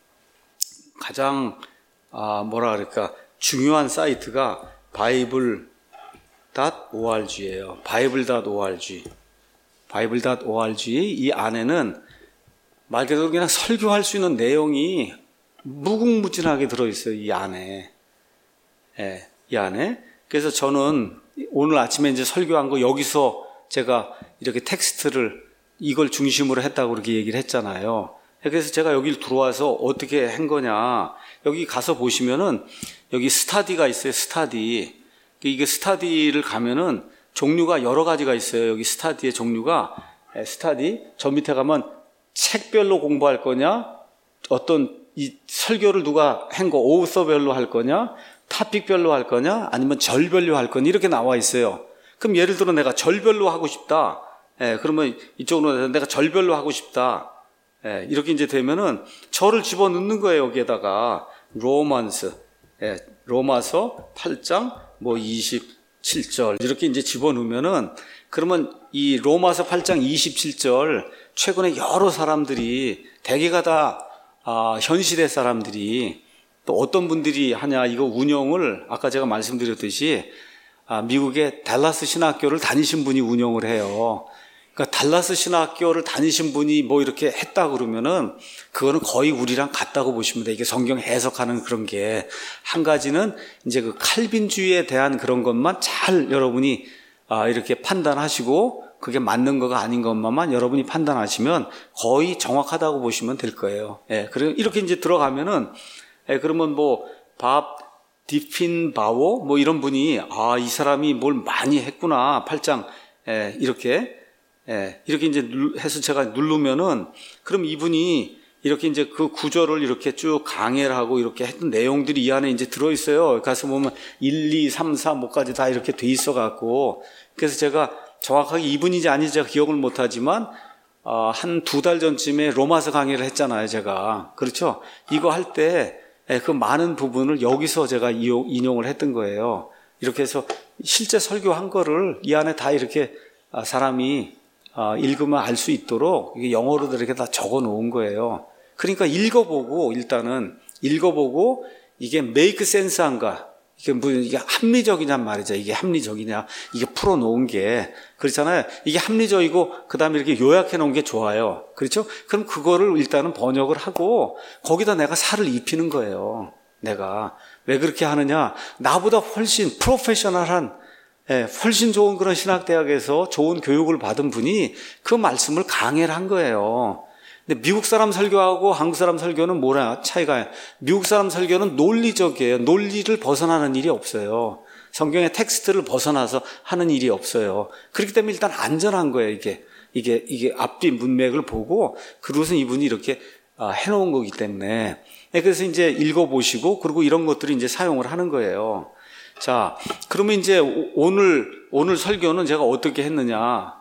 가장 아, 뭐라 그럴까 중요한 사이트가 바이블 닷 오알지예요. 바이블 닷 오알지. 바이블 닷 오알지 이 안에는 말 그대로 그냥 설교할 수 있는 내용이 무궁무진하게 들어있어요. 이 안에. 예, 이 안에. 그래서 저는 오늘 아침에 이제 설교한 거 여기서 제가 이렇게 텍스트를 이걸 중심으로 했다고 그렇게 얘기를 했잖아요. 그래서 제가 여기 들어와서 어떻게 한 거냐. 여기 가서 보시면은 여기 스타디가 있어요. 스타디. 이게 스타디를 가면은 종류가 여러 가지가 있어요. 여기 스타디의 종류가 스타디. 저 밑에 가면 책별로 공부할 거냐, 어떤 이 설교를 누가 한 거, 오서별로 할 거냐, 타픽별로 할 거냐, 아니면 절별로 할 거냐, 이렇게 나와 있어요. 그럼 예를 들어 내가 절별로 하고 싶다. 예, 그러면 이쪽으로 내가 절별로 하고 싶다. 예, 이렇게 이제 되면은 절을 집어 넣는 거예요, 여기에다가. 로만스, 예, 로마서 팔 장 뭐 이십칠 절 이렇게 이제 집어 넣으면은, 그러면 이 로마서 팔 장 이십칠 절 최근에 여러 사람들이 대개가 다 아, 현 시대 사람들이 또 어떤 분들이 하냐, 이거 운영을 아까 제가 말씀드렸듯이 아, 미국의 달라스 신학교를 다니신 분이 운영을 해요. 그러니까 달라스 신학교를 다니신 분이 뭐 이렇게 했다 그러면은 그거는 거의 우리랑 같다고 보시면 돼요. 이게 성경 해석하는 그런 게, 한 가지는 이제 그 칼빈주의에 대한 그런 것만 잘 여러분이 아, 이렇게 판단하시고 그게 맞는 거가 아닌 것만 여러분이 판단하시면 거의 정확하다고 보시면 될 거예요. 예, 그리고 이렇게 이제 들어가면은, 예, 그러면 뭐 밥 디핀바오 뭐 이런 분이 아, 이 사람이 뭘 많이 했구나, 팔 장 예, 이렇게 예, 이렇게 이제 해서 제가 누르면은, 그럼 이분이 이렇게 이제 그 구절을 이렇게 쭉 강해를 하고 이렇게 했던 내용들이 이 안에 이제 들어있어요. 가서 보면 일, 이, 삼, 사 뭐까지 다 이렇게 돼 있어갖고, 그래서 제가 정확하게 이분인지 아닌지 제가 기억을 못하지만, 어, 한 두 달 전쯤에 로마서 강의를 했잖아요, 제가. 그렇죠? 이거 할 때, 예, 그 많은 부분을 여기서 제가 인용을 했던 거예요. 이렇게 해서 실제 설교한 거를 이 안에 다 이렇게 사람이 읽으면 알 수 있도록 이게 영어로도 이렇게 다 적어 놓은 거예요. 그러니까 읽어보고, 일단은 읽어보고 이게 make sense 한가, 이게 뭐 이게 합리적이냔 말이죠. 이게 합리적이냐, 이게 풀어 놓은 게 그렇잖아요. 이게 합리적이고 그 다음에 이렇게 요약해 놓은 게 좋아요. 그렇죠? 그럼 그거를 일단은 번역을 하고 거기다 내가 살을 입히는 거예요. 내가 왜 그렇게 하느냐, 나보다 훨씬 프로페셔널한, 예, 훨씬 좋은 그런 신학대학에서 좋은 교육을 받은 분이 그 말씀을 강해를 한 거예요. 근데 미국 사람 설교하고 한국 사람 설교는 뭐라 차이가, 미국 사람 설교는 논리적이에요. 논리를 벗어나는 일이 없어요. 성경의 텍스트를 벗어나서 하는 일이 없어요. 그렇기 때문에 일단 안전한 거예요. 이게 이게 이게 앞뒤 문맥을 보고 그것은 이분이 이렇게 해놓은 거기 때문에. 그래서 이제 읽어보시고 그리고 이런 것들을 이제 사용을 하는 거예요. 자, 그러면 이제 오늘 오늘 설교는 제가 어떻게 했느냐.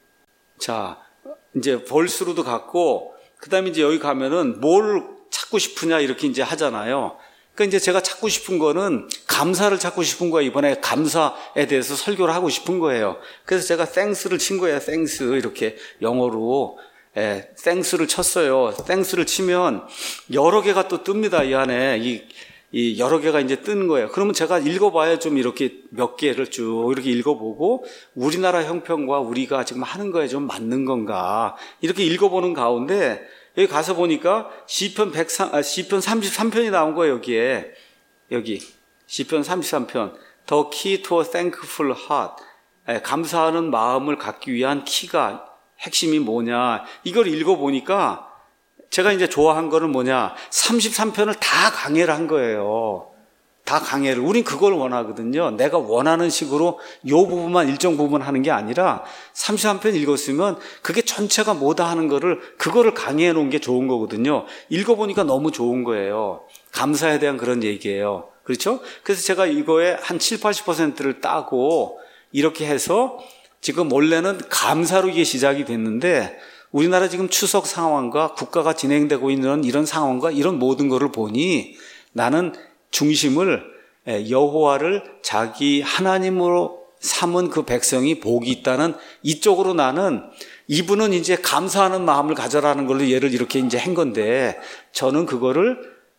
자, 이제 벌스로도 갔고, 그 다음에 이제 여기 가면은 뭘 찾고 싶으냐 이렇게 이제 하잖아요. 그러니까 이제 제가 찾고 싶은 거는 감사를 찾고 싶은 거예요. 이번에 감사에 대해서 설교를 하고 싶은 거예요. 그래서 제가 thanks를 친 거예요. thanks 이렇게 영어로. 예, thanks를 쳤어요. thanks를 치면 여러 개가 또 뜹니다. 이 안에 이, 이 여러 개가 이제 뜨는 거예요. 그러면 제가 읽어봐야 좀 이렇게 몇 개를 쭉 이렇게 읽어보고 우리나라 형편과 우리가 지금 하는 거에 좀 맞는 건가 이렇게 읽어보는 가운데 여기 가서 보니까 시편 백삼, 아, 시편 삼십삼 편이 나온 거예요. 여기에 여기 시편 삼십삼 편 The key to a thankful heart, 예, 감사하는 마음을 갖기 위한 키가 핵심이 뭐냐 이걸 읽어보니까 제가 이제 좋아한 거는 뭐냐, 삼십삼 편을 다 강해를 한 거예요. 다 강해를. 우린 그걸 원하거든요. 내가 원하는 식으로 요 부분만 일정 부분 하는 게 아니라 삼십삼 편 읽었으면 그게 전체가 뭐다 하는 거를, 그거를 강의해 놓은 게 좋은 거거든요. 읽어보니까 너무 좋은 거예요. 감사에 대한 그런 얘기예요. 그렇죠? 그래서 제가 이거에 한 칠, 팔십 퍼센트를 따고 이렇게 해서 지금 원래는 감사로 이게 시작이 됐는데 우리나라 지금 추석 상황과 국가가 진행되고 있는 이런 상황과 이런 모든 것을 보니 나는 중심을 여호와를 자기 하나님으로 삼은 그 백성이 복이 있다는 이쪽으로, 나는 이분은 이제 감사하는 마음을 가져라는 걸로 얘를 이렇게 이제 한 건데, 저는 그거를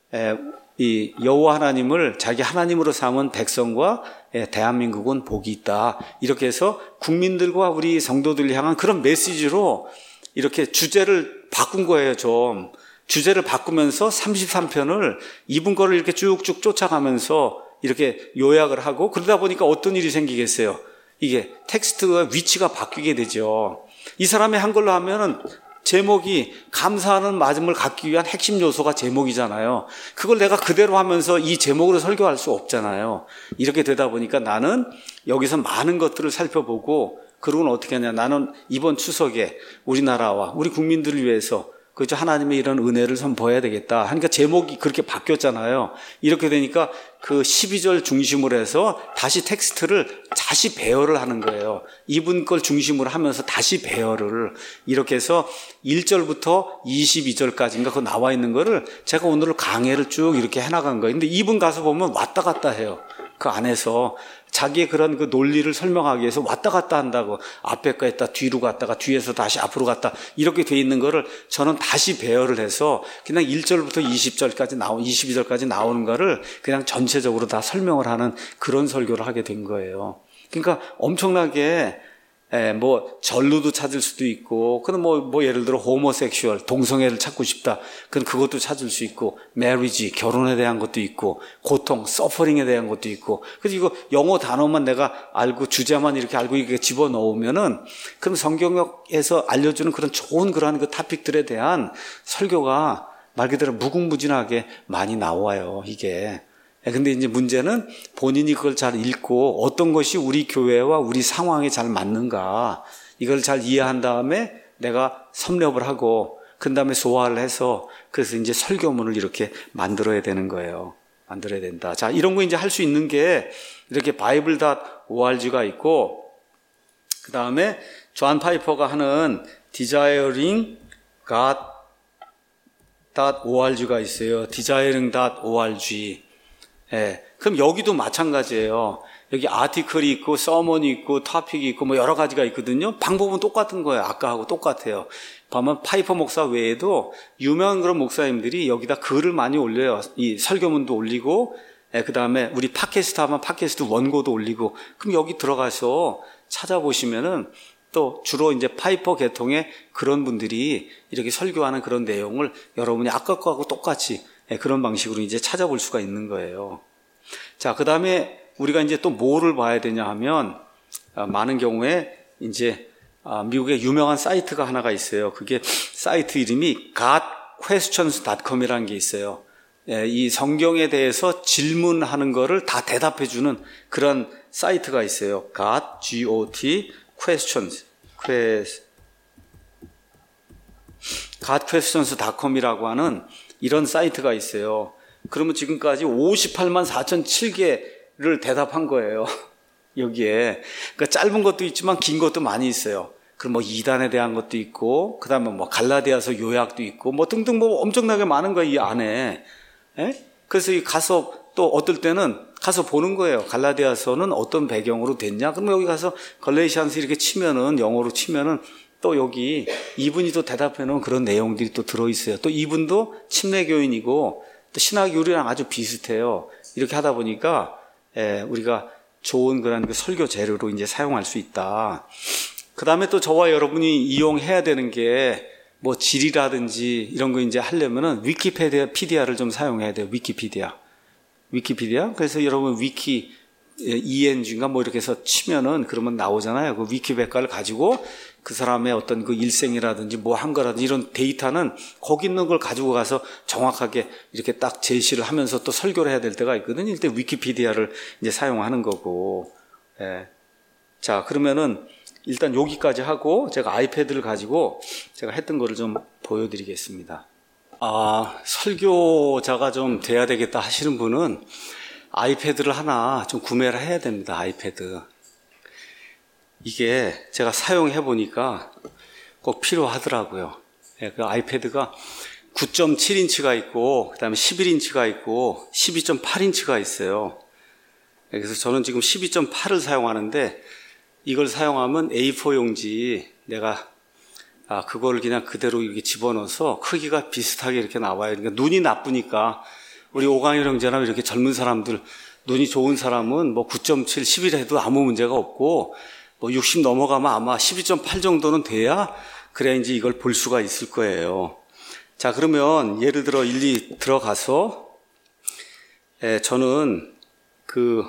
이 여호와 하나님을 자기 하나님으로 삼은 백성과 대한민국은 복이 있다 이렇게 해서 국민들과 우리 성도들 향한 그런 메시지로 이렇게 주제를 바꾼 거예요. 좀 주제를 바꾸면서 삼십삼 편을 이분 거를 이렇게 쭉쭉 쫓아가면서 이렇게 요약을 하고, 그러다 보니까 어떤 일이 생기겠어요? 이게 텍스트가 위치가 바뀌게 되죠. 이 사람이 한 걸로 하면은 제목이 감사하는 마음을 갖기 위한 핵심 요소가 제목이잖아요. 그걸 내가 그대로 하면서 이 제목으로 설교할 수 없잖아요. 이렇게 되다 보니까 나는 여기서 많은 것들을 살펴보고, 그러고는 어떻게 하냐, 나는 이번 추석에 우리나라와 우리 국민들을 위해서 그죠? 하나님의 이런 은혜를 선포해야 되겠다. 그러니까 제목이 그렇게 바뀌었잖아요. 이렇게 되니까 그 십이 절 중심으로 해서 다시 텍스트를 다시 배열을 하는 거예요. 이분 걸 중심으로 하면서 다시 배열을 이렇게 해서 일 절부터 이십이 절까지인가 그거 나와 있는 거를 제가 오늘 강해를 쭉 이렇게 해나간 거예요. 근데 이분 가서 보면 왔다 갔다 해요. 그 안에서 자기의 그런 그 논리를 설명하기 위해서 왔다 갔다 한다고 앞에 거 했다 뒤로 갔다가 뒤에서 다시 앞으로 갔다 이렇게 돼 있는 거를 저는 다시 배열을 해서 그냥 일 절부터 이십 절까지 나오 이십이 절까지 나오는 거를 그냥 전체적으로 다 설명을 하는 그런 설교를 하게 된 거예요. 그러니까 엄청나게 예, 뭐 전루도 찾을 수도 있고, 그럼 뭐, 뭐 예를 들어 호모섹슈얼 동성애를 찾고 싶다. 그럼 그것도 찾을 수 있고, 메리지 결혼에 대한 것도 있고, 고통 서퍼링에 대한 것도 있고. 그래서 이거 영어 단어만 내가 알고 주제만 이렇게 알고 이렇게 집어 넣으면은 그럼 성경에서 알려주는 그런 좋은 그러한 그 토픽들에 대한 설교가 말 그대로 무궁무진하게 많이 나와요. 이게. 근데 이제 문제는 본인이 그걸 잘 읽고 어떤 것이 우리 교회와 우리 상황에 잘 맞는가 이걸 잘 이해한 다음에 내가 섭렵을 하고 그 다음에 소화를 해서 그래서 이제 설교문을 이렇게 만들어야 되는 거예요. 만들어야 된다. 자, 이런 거 이제 할 수 있는 게 이렇게 바이블 닷 오알지가 있고 그 다음에 존 파이퍼가 하는 Desiring God .org가 있어요. Desiring .org. 예. 그럼 여기도 마찬가지예요. 여기 아티클이 있고, 서먼이 있고, 토픽이 있고, 뭐 여러 가지가 있거든요. 방법은 똑같은 거예요. 아까하고 똑같아요. 보면 파이퍼 목사 외에도 유명한 그런 목사님들이 여기다 글을 많이 올려요. 이 설교문도 올리고, 예, 그 다음에 우리 팟캐스트 하면 팟캐스트 원고도 올리고, 그럼 여기 들어가서 찾아보시면은 또 주로 이제 파이퍼 계통의 그런 분들이 이렇게 설교하는 그런 내용을 여러분이 아까 거하고 똑같이 그런 방식으로 이제 찾아볼 수가 있는 거예요. 자, 그 다음에 우리가 이제 또 뭐를 봐야 되냐 하면, 많은 경우에 이제 미국의 유명한 사이트가 하나가 있어요. 그게 사이트 이름이 got questions 닷 컴이라는 게 있어요. 이 성경에 대해서 질문하는 거를 다 대답해주는 그런 사이트가 있어요. got, G-O-T, questions, ques, got questions 닷 컴이라고 하는 이런 사이트가 있어요. 그러면 지금까지 오십팔만 사천칠 개를 대답한 거예요. 여기에. 그러니까 짧은 것도 있지만 긴 것도 많이 있어요. 그럼 뭐 이단에 대한 것도 있고, 그 다음에 뭐 갈라디아서 요약도 있고, 뭐 등등 뭐 엄청나게 많은 거예요, 이 안에. 에? 그래서 이 가서 또 어떨 때는 가서 보는 거예요. 갈라디아서는 어떤 배경으로 됐냐? 그럼 여기 가서 갈레이시안스 이렇게 치면은, 영어로 치면은 또 여기 이분이 또 대답해 놓은 그런 내용들이 또 들어있어요. 또 이분도 침례교인이고 또 신학교리랑 아주 비슷해요. 이렇게 하다 보니까 예, 우리가 좋은 그런 그 설교 재료로 이제 사용할 수 있다. 그 다음에 또 저와 여러분이 이용해야 되는 게 뭐 질이라든지 이런 거 이제 하려면은 위키피디아를 좀 사용해야 돼요. 위키피디아. 위키피디아. 그래서 여러분 위키 이엔지인가 뭐 이렇게 해서 치면은 그러면 나오잖아요. 그 위키백과를 가지고 그 사람의 어떤 그 일생이라든지 뭐 한 거라든지 이런 데이터는 거기 있는 걸 가지고 가서 정확하게 이렇게 딱 제시를 하면서 또 설교를 해야 될 때가 있거든요. 이때 위키피디아를 이제 사용하는 거고. 예. 자, 그러면은 일단 여기까지 하고 제가 아이패드를 가지고 제가 했던 거를 좀 보여드리겠습니다. 아, 설교자가 좀 돼야 되겠다 하시는 분은 아이패드를 하나 좀 구매를 해야 됩니다. 아이패드. 이게 제가 사용해 보니까 꼭 필요하더라고요. 예, 그 아이패드가 구 점 칠 인치가 있고, 그 다음에 십일 인치가 있고, 십이 점 팔 인치가 있어요. 예, 그래서 저는 지금 십이 점 팔을 사용하는데, 이걸 사용하면 에이 사 용지, 내가, 아, 그걸 그냥 그대로 이렇게 집어넣어서 크기가 비슷하게 이렇게 나와요. 그러니까 눈이 나쁘니까, 우리 오강일 형제나 이렇게 젊은 사람들, 눈이 좋은 사람은 뭐 구 점 칠, 십일 해도 아무 문제가 없고, 뭐 육십 넘어가면 아마 십이 점 팔 정도는 돼야 그래야 이제 이걸 볼 수가 있을 거예요. 자, 그러면 예를 들어 일리 들어가서 에, 저는 그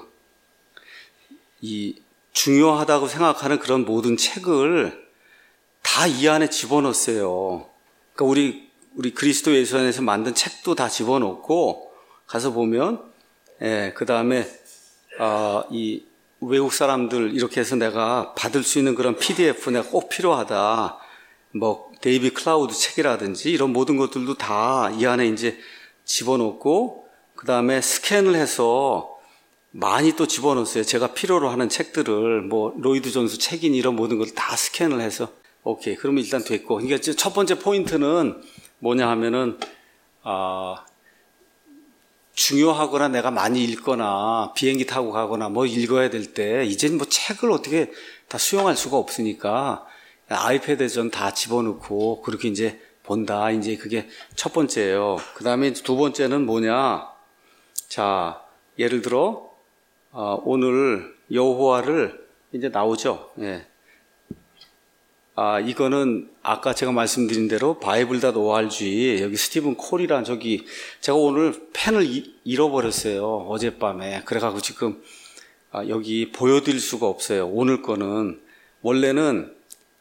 이 중요하다고 생각하는 그런 모든 책을 다 이 안에 집어넣었어요. 그러니까 우리 우리 그리스도 예수 안에서 만든 책도 다 집어넣고 가서 보면 에, 그 다음에 아, 이 외국 사람들 이렇게 해서 내가 받을 수 있는 그런 피디에프 내가 꼭 필요하다. 뭐 데이비 클라우드 책이라든지 이런 모든 것들도 다 이 안에 이제 집어넣고 그 다음에 스캔을 해서 많이 또 집어넣었어요. 제가 필요로 하는 책들을 뭐 로이드 존스 책인 이런 모든 걸 다 스캔을 해서 오케이 그러면 일단 됐고. 그러니까 첫 번째 포인트는 뭐냐 하면은 아 중요하거나 내가 많이 읽거나 비행기 타고 가거나 뭐 읽어야 될 때 이제는 뭐 책을 어떻게 다 수용할 수가 없으니까 아이패드에 전 다 집어넣고 그렇게 이제 본다. 이제 그게 첫 번째예요. 그 다음에 두 번째는 뭐냐? 자, 예를 들어 어, 오늘 여호와를 이제 나오죠. 예. 아, 이거는 아까 제가 말씀드린 대로 바이블.org 여기 스티븐 콜이란 저기 제가 오늘 펜을 이, 잃어버렸어요. 어젯밤에. 그래가지고 지금 아, 여기 보여드릴 수가 없어요. 오늘 거는 원래는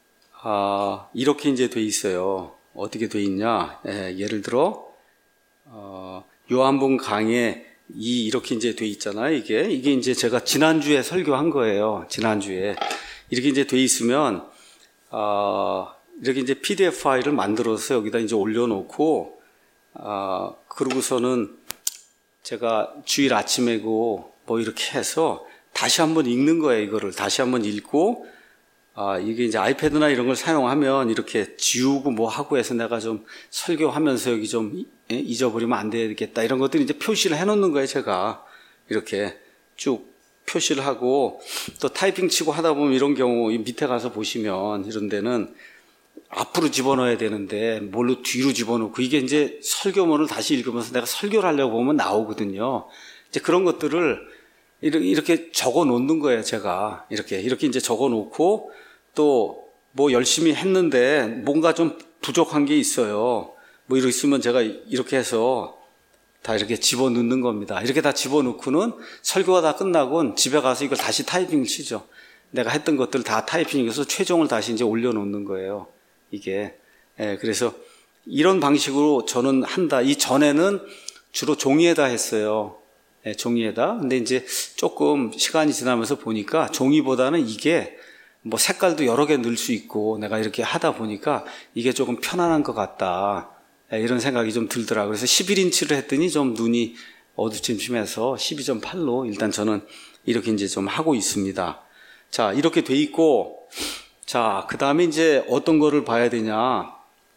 아, 이렇게 이제 돼 있어요. 어떻게 돼 있냐? 예, 예를 들어 어, 요한복음 강에 이 이렇게 이제 돼 있잖아요. 이게 이게 이제 제가 지난주에 설교한 거예요. 지난주에 이렇게 이제 돼 있으면 어, 이렇게 이제 피디에프 파일을 만들어서 여기다 이제 올려놓고 어, 그러고서는 제가 주일 아침에고 뭐 이렇게 해서 다시 한번 읽는 거예요. 이거를 다시 한번 읽고 아, 이게 이제 아이패드나 이런 걸 사용하면 이렇게 지우고 뭐 하고 해서 내가 좀 설교하면서 여기 좀 잊어버리면 안 되겠다. 이런 것들 이제 표시를 해 놓는 거예요, 제가. 이렇게 쭉 표시를 하고 또 타이핑 치고 하다 보면 이런 경우 밑에 가서 보시면 이런 데는 앞으로 집어넣어야 되는데 뭘로 뒤로 집어넣고 이게 이제 설교문을 다시 읽으면서 내가 설교를 하려고 보면 나오거든요. 이제 그런 것들을 이렇게 적어 놓는 거예요, 제가. 이렇게, 이렇게 이제 적어 놓고 또 뭐 열심히 했는데 뭔가 좀 부족한 게 있어요. 뭐 이렇게 있으면 제가 이렇게 해서 다 이렇게 집어 넣는 겁니다. 이렇게 다 집어 넣고는 설교가 다 끝나곤 집에 가서 이걸 다시 타이핑 치죠. 내가 했던 것들 다 타이핑해서 최종을 다시 이제 올려 놓는 거예요. 이게. 예, 그래서 이런 방식으로 저는 한다. 이 전에는 주로 종이에다 했어요. 네, 종이에다. 근데 이제 조금 시간이 지나면서 보니까 종이보다는 이게 뭐 색깔도 여러 개 넣을 수 있고 내가 이렇게 하다 보니까 이게 조금 편안한 것 같다. 네, 이런 생각이 좀 들더라고요. 그래서 십일 인치를 했더니 좀 눈이 어두침침해서 십이 점 팔로 일단 저는 이렇게 이제 좀 하고 있습니다. 자, 이렇게 돼 있고, 자, 그 다음에 이제 어떤 거를 봐야 되냐.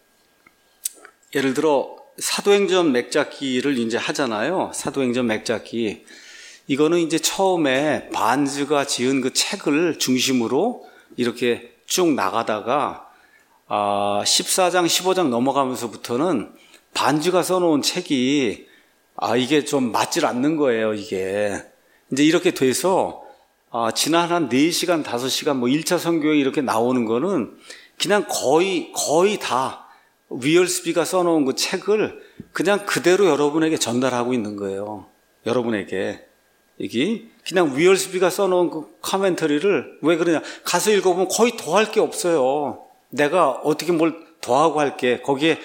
예를 들어, 사도행전 맥잡기를 이제 하잖아요. 사도행전 맥잡기. 이거는 이제 처음에 반즈가 지은 그 책을 중심으로 이렇게 쭉 나가다가, 아, 십사 장, 십오 장 넘어가면서부터는 반즈가 써놓은 책이, 아, 이게 좀 맞질 않는 거예요, 이게. 이제 이렇게 돼서, 아, 지난 한 네 시간, 다섯 시간, 뭐 일 차 선교에 이렇게 나오는 거는 그냥 거의, 거의 다 위얼스비가 써놓은 그 책을 그냥 그대로 여러분에게 전달하고 있는 거예요. 여러분에게. 이게 그냥 위얼스비가 써놓은 그 커멘터리를 왜 그러냐. 가서 읽어보면 거의 더할 게 없어요. 내가 어떻게 뭘 더하고 할게. 거기에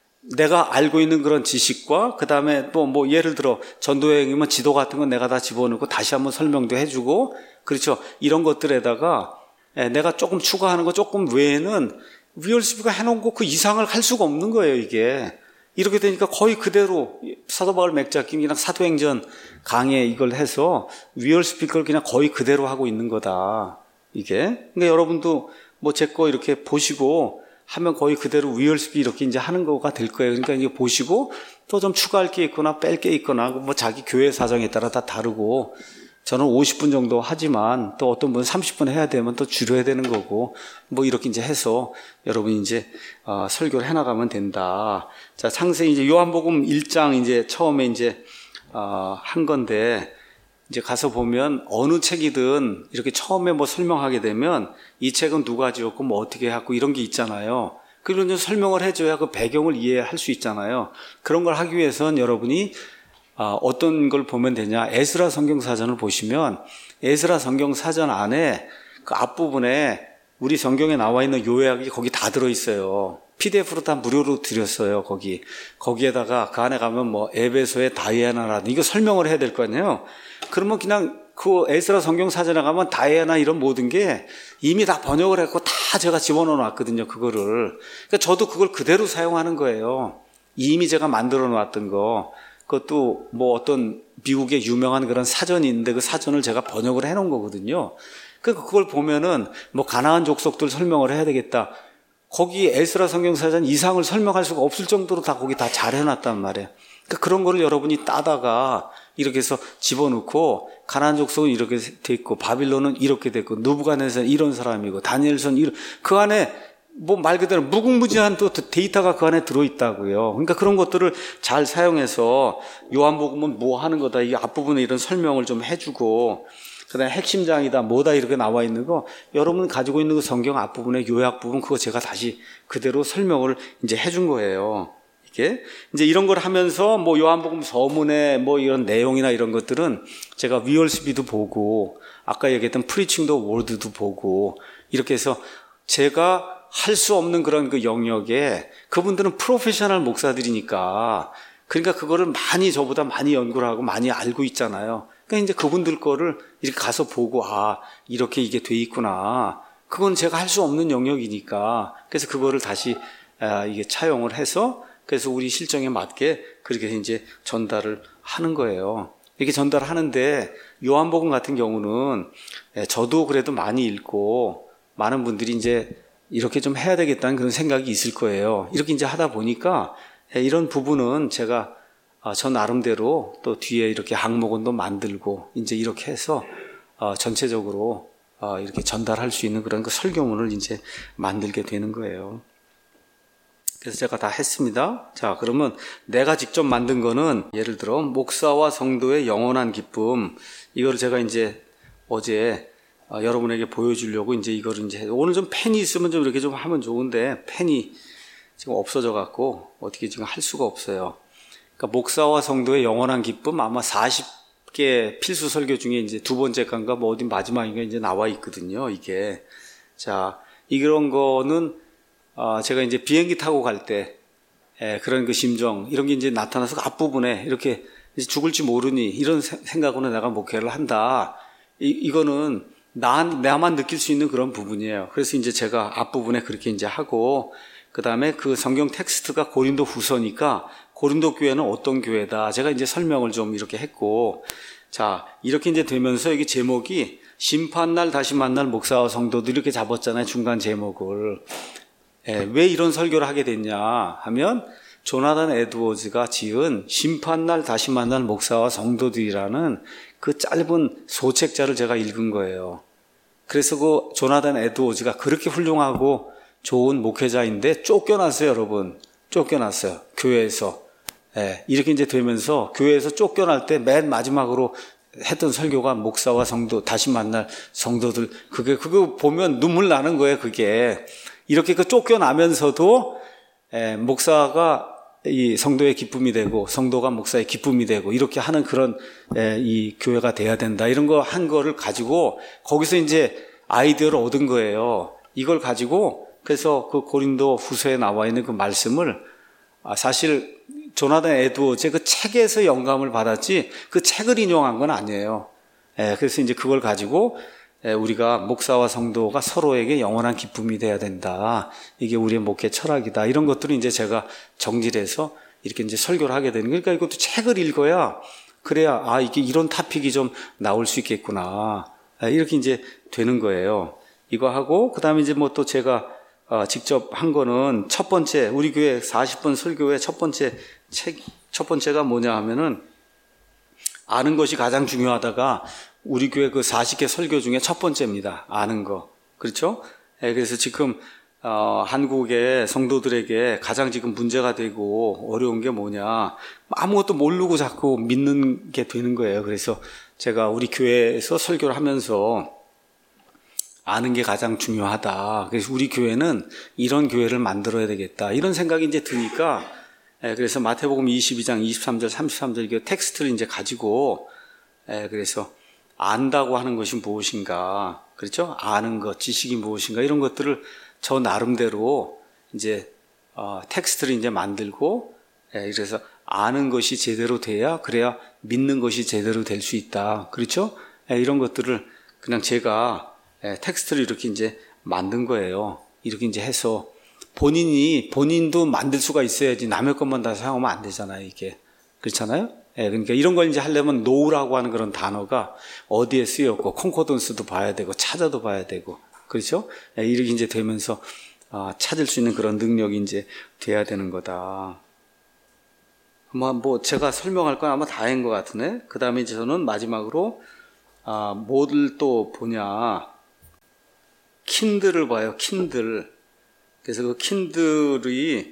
내가 알고 있는 그런 지식과 그 다음에 또 뭐 예를 들어 전도여행이면 지도 같은 건 내가 다 집어넣고 다시 한번 설명도 해주고 그렇죠. 이런 것들에다가 내가 조금 추가하는 거 조금 외에는 위얼스비가 해놓은 거 그 이상을 할 수가 없는 거예요, 이게. 이렇게 되니까 거의 그대로 사도 바울 맥잡기 그냥 사도행전 강에 이걸 해서 위얼스비 걸 그냥 거의 그대로 하고 있는 거다. 이게. 그러니까 여러분도 뭐 제 거 이렇게 보시고 하면 거의 그대로 위얼스비 이렇게 이제 하는 거가 될 거예요. 그러니까 이제 보시고 또 좀 추가할 게 있거나 뺄 게 있거나 뭐 자기 교회 사정에 따라 다 다르고 저는 오십 분 정도 하지만 또 어떤 분은 삼십 분 해야 되면 또 줄여야 되는 거고 뭐 이렇게 이제 해서 여러분이 이제 어, 설교를 해나가면 된다. 자, 상세히 이제 요한복음 일 장 이제 처음에 이제 어, 한 건데 이제 가서 보면 어느 책이든 이렇게 처음에 뭐 설명하게 되면 이 책은 누가 지었고 뭐 어떻게 했고 이런 게 있잖아요. 그런 설명을 해줘야 그 배경을 이해할 수 있잖아요. 그런 걸 하기 위해서는 여러분이 아, 어떤 걸 보면 되냐. 에스라 성경사전을 보시면 에스라 성경사전 안에 그 앞부분에 우리 성경에 나와 있는 요약이 거기 다 들어있어요. 피디에프로 다 무료로 드렸어요. 거기. 거기에다가 그 안에 가면 뭐 에베소의 다이애나라든지 이거 설명을 해야 될 거 아니에요. 그러면 그냥 그 에스라 성경 사전에 가면 다이애나 이런 모든 게 이미 다 번역을 했고 다 제가 집어넣어 놨거든요, 그거를. 그러니까 저도 그걸 그대로 사용하는 거예요. 이미 제가 만들어 놨던 거. 그것도 뭐 어떤 미국의 유명한 그런 사전이 있는데 그 사전을 제가 번역을 해 놓은 거거든요. 그러니까 그걸 보면은 뭐 가나안 족속들 설명을 해야 되겠다. 거기 에스라 성경사전 이상을 설명할 수가 없을 정도로 다 거기 다 잘 해놨단 말이에요. 그러니까 그런 거를 여러분이 따다가 이렇게 해서 집어넣고 가나안 족속은 이렇게 돼 있고 바빌론은 이렇게 됐고 느부갓네살은 이런 사람이고 다니엘서는 이런 그 안에 뭐 말 그대로 무궁무진한 또 데이터가 그 안에 들어있다고요. 그러니까 그런 것들을 잘 사용해서 요한복음은 뭐 하는 거다 이 앞부분에 이런 설명을 좀 해주고 그다음에 핵심장이다 뭐다 이렇게 나와 있는 거 여러분 가지고 있는 그 성경 앞부분의 요약 부분 그거 제가 다시 그대로 설명을 이제 해준 거예요. 이게 이제 이런 걸 하면서 뭐 요한복음 서문의 뭐 이런 내용이나 이런 것들은 제가 위얼스비도 보고 아까 얘기했던 프리칭 더 월드도 보고 이렇게 해서 제가 할 수 없는 그런 그 영역에 그분들은 프로페셔널 목사들이니까 그러니까 그거를 많이 저보다 많이 연구를 하고 많이 알고 있잖아요. 그러니까 이제 그분들 거를 이렇게 가서 보고 아 이렇게 이게 돼 있구나. 그건 제가 할 수 없는 영역이니까 그래서 그거를 다시 아, 이게 차용을 해서 그래서 우리 실정에 맞게 그렇게 이제 전달을 하는 거예요. 이렇게 전달하는데 요한복음 같은 경우는 저도 그래도 많이 읽고 많은 분들이 이제 이렇게 좀 해야 되겠다는 그런 생각이 있을 거예요. 이렇게 이제 하다 보니까 이런 부분은 제가 저 나름대로 또 뒤에 이렇게 항목은도 만들고 이제 이렇게 해서 전체적으로 이렇게 전달할 수 있는 그런 그 설교문을 이제 만들게 되는 거예요. 그래서 제가 다 했습니다. 자, 그러면 내가 직접 만든 거는 예를 들어 목사와 성도의 영원한 기쁨 이거를 제가 이제 어제 아, 여러분에게 보여주려고 이제 이거를 이제 오늘 좀 펜이 있으면 좀 이렇게 좀 하면 좋은데 펜이 지금 없어져 갖고 어떻게 지금 할 수가 없어요. 그러니까 목사와 성도의 영원한 기쁨 아마 사십 개 필수 설교 중에 이제 두 번째 간가 뭐 어디 마지막인가 이제 나와 있거든요. 이게 자 이런 거는 아, 제가 이제 비행기 타고 갈 때 예, 그런 그 심정 이런 게 이제 나타나서 그 앞부분에 이렇게 이제 죽을지 모르니 이런 생각으로 내가 목회를 한다. 이 이거는 나, 나만 느낄 수 있는 그런 부분이에요. 그래서 이제 제가 앞부분에 그렇게 이제 하고, 그 다음에 그 성경 텍스트가 고린도 후서니까 고린도 교회는 어떤 교회다. 제가 이제 설명을 좀 이렇게 했고, 자, 이렇게 이제 되면서 여기 제목이 심판날 다시 만날 목사와 성도들 이렇게 잡았잖아요. 중간 제목을. 예, 왜 이런 설교를 하게 됐냐 하면, 조나단 에드워즈가 지은 심판날 다시 만날 목사와 성도들이라는 그 짧은 소책자를 제가 읽은 거예요. 그래서 그 조나단 에드워즈가 그렇게 훌륭하고 좋은 목회자인데 쫓겨났어요, 여러분. 쫓겨났어요. 교회에서. 예, 이렇게 이제 되면서 교회에서 쫓겨날 때 맨 마지막으로 했던 설교가 목사와 성도, 다시 만날 성도들. 그게, 그거 보면 눈물 나는 거예요, 그게. 이렇게 그 쫓겨나면서도, 예, 목사가 이 성도의 기쁨이 되고 성도가 목사의 기쁨이 되고 이렇게 하는 그런 에, 이 교회가 돼야 된다 이런 거 한 거를 가지고 거기서 이제 아이디어를 얻은 거예요. 이걸 가지고 그래서 그 고린도 후서에 나와 있는 그 말씀을 아, 사실 조나단 에드워즈의 그 책에서 영감을 받았지 그 책을 인용한 건 아니에요. 에, 그래서 이제 그걸 가지고 에, 우리가 목사와 성도가 서로에게 영원한 기쁨이 돼야 된다. 이게 우리의 목회 철학이다. 이런 것들을 이제 제가 정리를 해서 이렇게 이제 설교를 하게 되는 거니까 이것도 책을 읽어야 그래야 아 이게 이런 토픽이 좀 나올 수 있겠구나. 아, 이렇게 이제 되는 거예요. 이거 하고 그다음에 이제 뭐 또 제가 어, 직접 한 거는 첫 번째 우리 교회 사십 분 설교의 첫 번째 책 첫 번째가 뭐냐 하면은 아는 것이 가장 중요하다가 우리 교회 그 사십 개 설교 중에 첫 번째입니다. 아는 거. 그렇죠? 네, 그래서 지금, 어, 한국의 성도들에게 가장 지금 문제가 되고 어려운 게 뭐냐. 아무것도 모르고 자꾸 믿는 게 되는 거예요. 그래서 제가 우리 교회에서 설교를 하면서 아는 게 가장 중요하다. 그래서 우리 교회는 이런 교회를 만들어야 되겠다. 이런 생각이 이제 드니까, 예, 그래서 마태복음 이십이 장 이십삼 절, 삼십삼 절 이 텍스트를 이제 가지고, 예, 그래서 안다고 하는 것이 무엇인가, 그렇죠? 아는 것, 지식이 무엇인가 이런 것들을 저 나름대로 이제 어, 텍스트를 이제 만들고, 예, 그래서 아는 것이 제대로 돼야 그래야 믿는 것이 제대로 될 수 있다, 그렇죠? 예, 이런 것들을 그냥 제가 예, 텍스트를 이렇게 이제 만든 거예요. 이렇게 이제 해서 본인이 본인도 만들 수가 있어야지 남의 것만 다 사용하면 안 되잖아요. 이게 그렇잖아요. 예, 그러니까 이런 걸 이제 하려면 노우라고 하는 그런 단어가 어디에 쓰였고 콘코던스도 봐야 되고 찾아도 봐야 되고 그렇죠. 예, 이렇게 이제 되면서 아, 찾을 수 있는 그런 능력이 이제 돼야 되는 거다. 아마 뭐 제가 설명할 건 아마 다인 것 같으네. 그 다음에 이제 저는 마지막으로 아, 뭐를 또 보냐. 킨들을 봐요. 킨들. 그래서 그 킨들이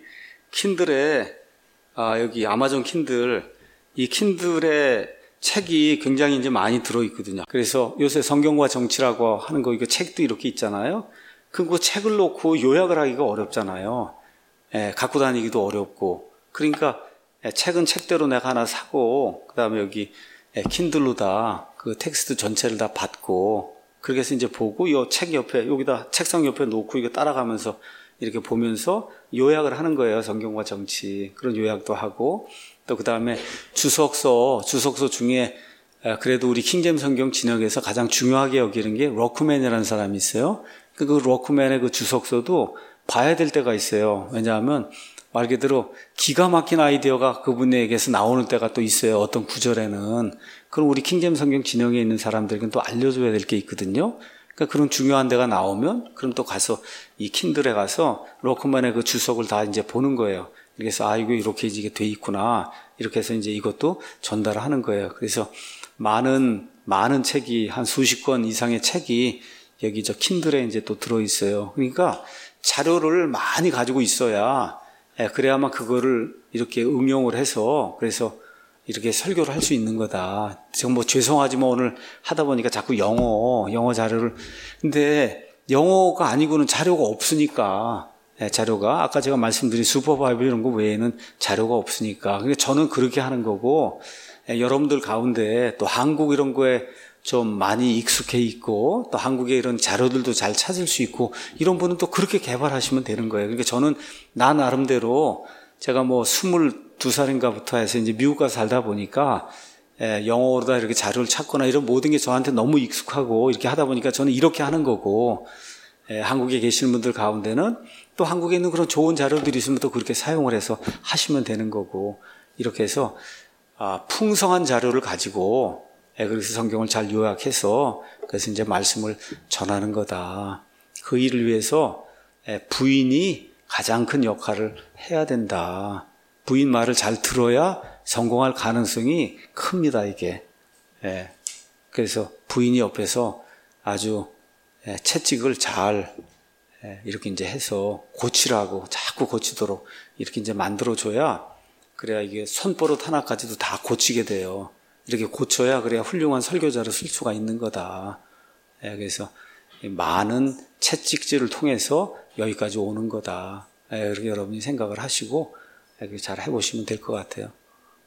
킨들에 아, 여기 아마존 킨들 이 킨들에 책이 굉장히 이제 많이 들어있거든요. 그래서 요새 성경과 정치라고 하는 거 이거 책도 이렇게 있잖아요. 그 책을 놓고 요약을 하기가 어렵잖아요. 예, 갖고 다니기도 어렵고. 그러니까 예, 책은 책대로 내가 하나 사고 그 다음에 여기 예, 킨들로 다 그 텍스트 전체를 다 받고 그렇게 해서 이제 보고 이 책 옆에 여기다 책상 옆에 놓고 이거 따라가면서 이렇게 보면서 요약을 하는 거예요. 성경과 정치 그런 요약도 하고 또 그 다음에 주석서 주석서 중에 예, 그래도 우리 킹제임 성경 진역에서 가장 중요하게 여기는 게 로크맨이라는 사람이 있어요. 그 로크맨의 그 주석서도 봐야 될 때가 있어요. 왜냐하면 말 그대로 기가 막힌 아이디어가 그분에게서 나오는 때가 또 있어요. 어떤 구절에는. 그럼 우리 킹제임 성경 진영에 있는 사람들에게는 또 알려줘야 될 게 있거든요. 그러니까 그런 중요한 데가 나오면 그럼 또 가서 이 킨들에 가서 로크만의 그 주석을 다 이제 보는 거예요. 그래서 아 이거 이렇게 이게 돼 있구나. 이렇게 해서 이제 이것도 전달을 하는 거예요. 그래서 많은 많은 책이 한 수십 권 이상의 책이 여기 저 킨들에 이제 또 들어 있어요. 그러니까 자료를 많이 가지고 있어야 예, 그래야만 그거를 이렇게 응용을 해서 그래서 이렇게 설교를 할 수 있는 거다. 지금 뭐 죄송하지만 오늘 하다 보니까 자꾸 영어, 영어 자료를 근데 영어가 아니고는 자료가 없으니까 예, 자료가 아까 제가 말씀드린 슈퍼바이블 이런 거 외에는 자료가 없으니까 그러니까 저는 그렇게 하는 거고 예, 여러분들 가운데 또 한국 이런 거에 좀 많이 익숙해 있고 또 한국의 이런 자료들도 잘 찾을 수 있고 이런 분은 또 그렇게 개발하시면 되는 거예요. 그러니까 저는 나 나름대로 제가 뭐 스물두 살인가부터 해서 이제 미국 가서 살다 보니까 예, 영어로 다 이렇게 자료를 찾거나 이런 모든 게 저한테 너무 익숙하고 이렇게 하다 보니까 저는 이렇게 하는 거고 예, 한국에 계시는 분들 가운데는 또 한국에 있는 그런 좋은 자료들이 있으면 또 그렇게 사용을 해서 하시면 되는 거고 이렇게 해서 아, 풍성한 자료를 가지고 예, 그래서 성경을 잘 요약해서 그래서 이제 말씀을 전하는 거다. 그 일을 위해서 예, 부인이 가장 큰 역할을 해야 된다. 부인 말을 잘 들어야 성공할 가능성이 큽니다, 이게. 예, 그래서 부인이 옆에서 아주 예, 채찍을 잘 예, 이렇게 이제 해서 고치라고 자꾸 고치도록 이렇게 이제 만들어줘야 그래야 이게 손버릇 하나까지도 다 고치게 돼요. 이렇게 고쳐야 그래야 훌륭한 설교자를 쓸 수가 있는 거다. 예, 그래서 많은 채찍질을 통해서 여기까지 오는 거다. 예, 그렇게 여러분이 생각을 하시고 예, 잘 해보시면 될 것 같아요.